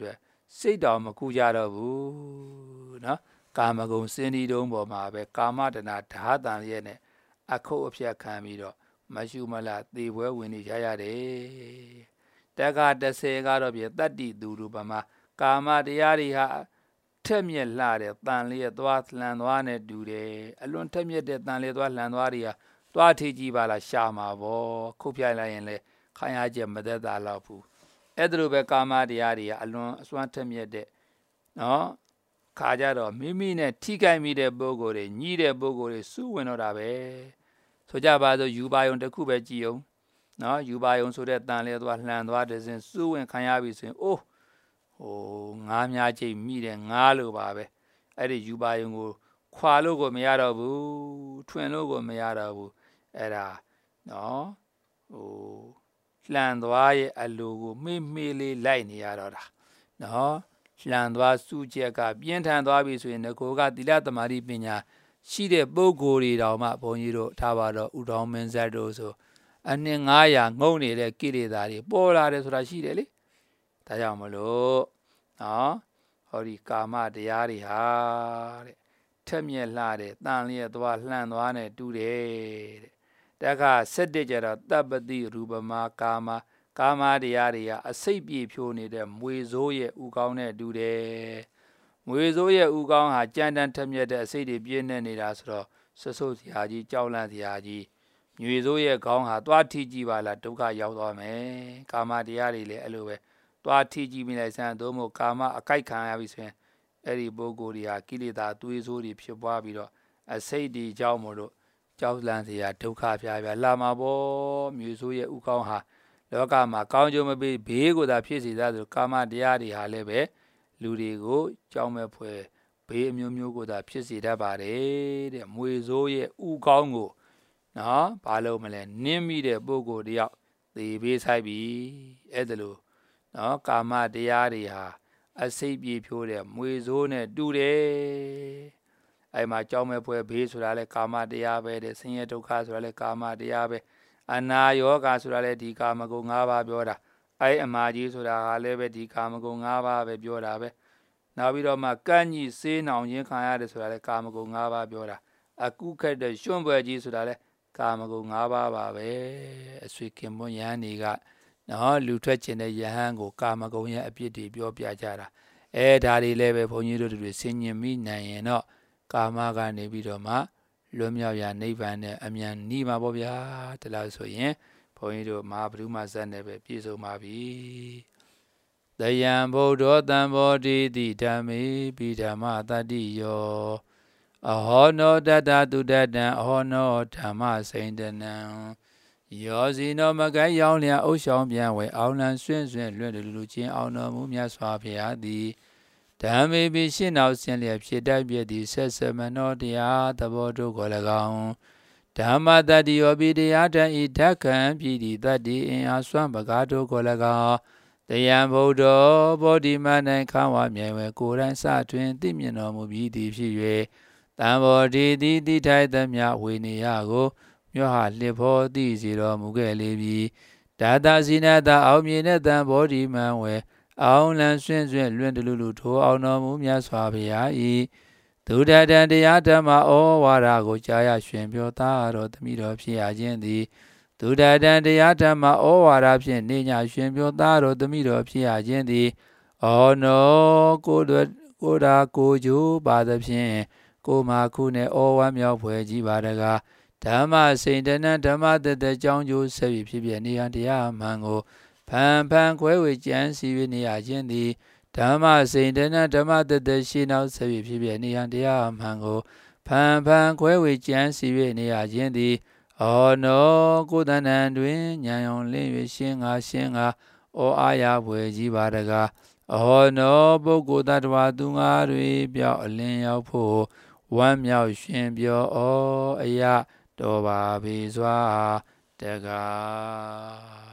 စိတ်တော်မကူကြတော့ဘူးနော်ကာမဂုဏ်စင်ဒီတုံးပေါ်မှာပဲကာမတဏဓာတန်ရဲ့နဲ့အခုအဖြတ်ခံပြီးတော့မရှုမလသေပွဲဝင်နေကြရတယ်တက္ကတစ်ဆယ်ကတော့ပြတတ္တိသူရူပမှာကာမတရားတွေဟာထက်မြက်လှတဲ့တန်လျက်သွားလှန်သွားနဲ့တူတယ်အလွန်ထက်မြက်တဲ့တန်လျက်သွားလှန်သွားတွေဟာသွားထိကြည့်ပါလားရှာမှာပေါ့ခုတ်ပြလိုက်ရင်လေခိုင်းရချက်မသက်သာတော့ဘူးအဲ့ဒါလိုပဲကာမတရားတွေကအလွန်အစွမ်းထက်မြက်တဲ့နော်ခါကြတော့မိမိနဲ့ထိခိုက်မိတဲ့ပုဂ္ဂိုလ်တွေညှိတဲ့ပုဂ္ဂိုလ်တွေစုဝင်တော့တာပဲဆိုကြပါစို့ယူပါယုံတစ်ခုပဲကြည်အောင်နော်ယူပါယုံဆိုတဲ့တန်လျက်သွားလှန်သွားတဲ့စဉ်စုဝင်ခံရပြီဆိုရင်အိုးဟိုငားများချိန်မိတယ်ငားလို့ပါပဲအဲ့ဒီယူပါယုံကိုခွာလို့ကိုမရတော့ဘူးထွင်လို့ကိုမရတော့ဘူးအဲ့ဒါနော်ဟိုလှန်သွားရဲ့အလိုကိုမေ့မေ့လေးလိုက်နေရတော့တာနော်လှန်သွားစုချက်ကပြင်းထန်သွားပြီဆိုရင်ငကိုကသီလသမာဓိပညာရှိတဲ့ပုဂ္ဂိုလ်တွေတောင်မှဘုန်းကြီးတို့ထားပါတော့ဥတော်မင်းဇတ်တို့ဆိုအနှစ်ငါးရာငုံနေတဲ့ကိလေသာတွေပေါ်လာတယ်ဆိုတာရှိတယ်လေဒါကြောင့်မလို့နော်ဟောဒီကာမတရားတွေဟာတဲ့ထက်မြက်လှတဲ့တန်လျက်သွားလှန်သွားနဲ့တူတယ်တဲ့တက္ကဆက်တဲ့ကြတော့တပ္ပတိရူပမာကာမကာမတရားတွေဟာအစိတ်ပြေဖြိုးနေတဲ့မွေစိုးရဲ့ဥကောင်းနဲ့တူတယ်မွေစိုးရဲ့ဥကောင်းဟာကြမ်းတမ်းထက်မြက်တဲ့အစိတ်တွေပြည့်နေနေတာဆိုတော့ဆွဆုပ်စရာကြီးကြောက်လန့်စရာကြီးညွေစိုးရဲ့ခေါင်းဟာသွားထိကြည့်ပါလားဒုက္ခရောက်သွားမယ်ကာမတရားတွေလည်းအဲ့လိုပဲသွားထိကြည့်မိလိုက်စမ်းသို့မဟုတ်ကာမအကြိုက်ခံရပြီဆိုရင်အဲ့ဒီပုဂ္ဂိုလ်တွေဟာကိလေသာသွေးဆိုးတွေဖြစ်ပွားပြီးတော့အစိတ်တွေကြောက်မို့လို့ကြောက်လန့်စရာဒုက္ခပြပြလာမှာပေါ့မြွေဆိုးရဲ့ဥကောင်းဟာလောကမှာကောင်းကျိုးမပေးဘေးကိုသာဖြစ်စေသားဆိုကာမတရားတွေဟာလည်းပဲလူတွေကိုကြောက်မဲ့ဖွယ်ဘေးအမျိုးမျိုးကိုသာဖြစ်စေတတ်ပါတယ်တဲ့မွေဆိုးရဲ့ဥကောင်းကိုနော်ဘာလို့မလဲနင်းမိတဲ့ပုဂ္ဂိုလ်တယောက်သေပေးဆိုင်ပြီအဲ့ဒါလို့နော်ကာမတရားတွေဟာအစိတ်ပြေဖြိုးတဲ့မွေဆိုးနဲ့တူတယ်အဲ့မှာကြောက်မဲ့ဖွယ်ဘေးဆိုတာလဲကာမတရားပဲတဲ့ဆင်းရဲဒုက္ခဆိုတာလဲကာမတရားပဲအနာယောဂဆိုတာလဲဒီကာမဂုဏ်၅ပါးပြောတာအဲ့အမာကြီးဆိုတာဟာလည်းပဲဒီကာမဂုဏ်၅ပါးပဲပြောတာပဲနောက်ပြီးတော့မှကန့်ညီစေးနောင်ခြင်းခံရတယ်ဆိုတာလဲကာမဂုဏ်၅ပါးပြောတာအကုခက်တဲ့ရွှွန့်ပွဲကြီးဆိုတာလဲကာမဂုဏ်၅ပါးပါပဲအဆွေခင်မွန်ယဟန်တွေကနော်လူထွက်ခြင်းတဲ့ယဟန်ကိုကာမဂုဏ်ရဲ့အပြစ်တွေပြောပြကြတာအဲဒါတွေလည်းပဲဘုန်းကြီးတို့တွေဆင်ញင်မိနိုင်ရင်တော့ကာမကနေပြီးတော့မှလွတ်မြောက်ရာနိဗ္ဗာန်နဲ့အမြန်နှီးမှာပေါ့ဗျာဒါလို့ဆိုရင်ဘုန်းကြီးတို့မဟာဗုဒ္ဓမဇတ်နဲ့ပဲပြည့်စုံပါပြီတယံဗုဒ္ဓောတံဘောတိတိဓမ္မေပိဓမ္မတတ္တိယောအဟောနောတတတုတတံအဟောနောဓမ္မစိန်တနံယောဇီနောမကိုင်းရောင်လျာအုပ်ဆောင်ပြန်ဝဲအောင်လံဆွင့်ဆွင့်လွတ်လူလူချင်းအောင်တော်မူမြတ်စွာဘုရားသည်ဓမ္မေပိရှင်းနောက်ဆင်းလျက်ဖြစ်တတ်ပြည့်သည်ဆက်စမနောတရားသဘောတို့ကို၎င်းဓမ္မတတ္တိယောပိတရားတံဤဓက္ခံပြည်သည်တတ္တိအင်အားစွမ်းပကားတို့ကို၎င်းတယံဗုဒ္ဓောဘောဓိမ၌ခဝမြိုင်ဝဲကိုယ်တိုင်စတွင်သိမြင်တော်မူပြီးသည်ဖြစ်၍တံဘောဓိသည်တိထိုက်သမျှဝေနေယကိုမြို့ဟာလှဖို့သိစေတော်မူခဲ့လေပြီဒါတာစီနတာအောင်မြင်တဲ့တံဘောဓိမံဝဲအောင်လံဆွင့်ဆွင့်လွင့်တလူလူထိုအောင်တော်မူမြတ်စွာဘုရားဤဒုဒတံတရားဓမ္မဩဝါဒကိုကြားရရှင်ပြောသားတော်သမီးတော်ဖြစ်ရခြင်းသည်ဒုဒတံတရားဓမ္မဩဝါဒဖြင့်နေညာရှင်ပြောသားတော်သမီးတော်ဖြစ်ရခြင်းသည်အောနောကိုယ်ကိုယ်သာကိုကြိုးပါသဖြင့်ကိုမာခုနဲ့ဩဝါမြောက်ဖွယ်ကြီးပါတကားဓမ္မစိန်တနံဓမ္မတတကြောင်းကျိုးဆက်ပြီးဖြစ်ဖြစ်နေရတရားမှန်ကိုဖန်ဖန်ခွဲဝေကြံစီ၍နေရခြင်းသည်ဓမ္မစိန်တနံဓမ္မတတရှိနောက်ဆက်ပြီးဖြစ်ဖြစ်နေရတရားမှန်ကိုဖန်ဖန်ခွဲဝေကြံစီ၍နေရခြင်းသည်အောနောကိုယ်တဏ္ဍတွင်ဉာဏ်ရောင်လင်း၍ရှင်းငါရှင်းငါဩအာရဖွယ်ကြီးပါတကားအောနောပုဂ္ဂိုလ်တ attva သူငါတွေပြောက်အလင်းရောက်ဖို့ဝမ်းမြောက်ရှင်ပြောဩအယတော်ပါပေစွာတကား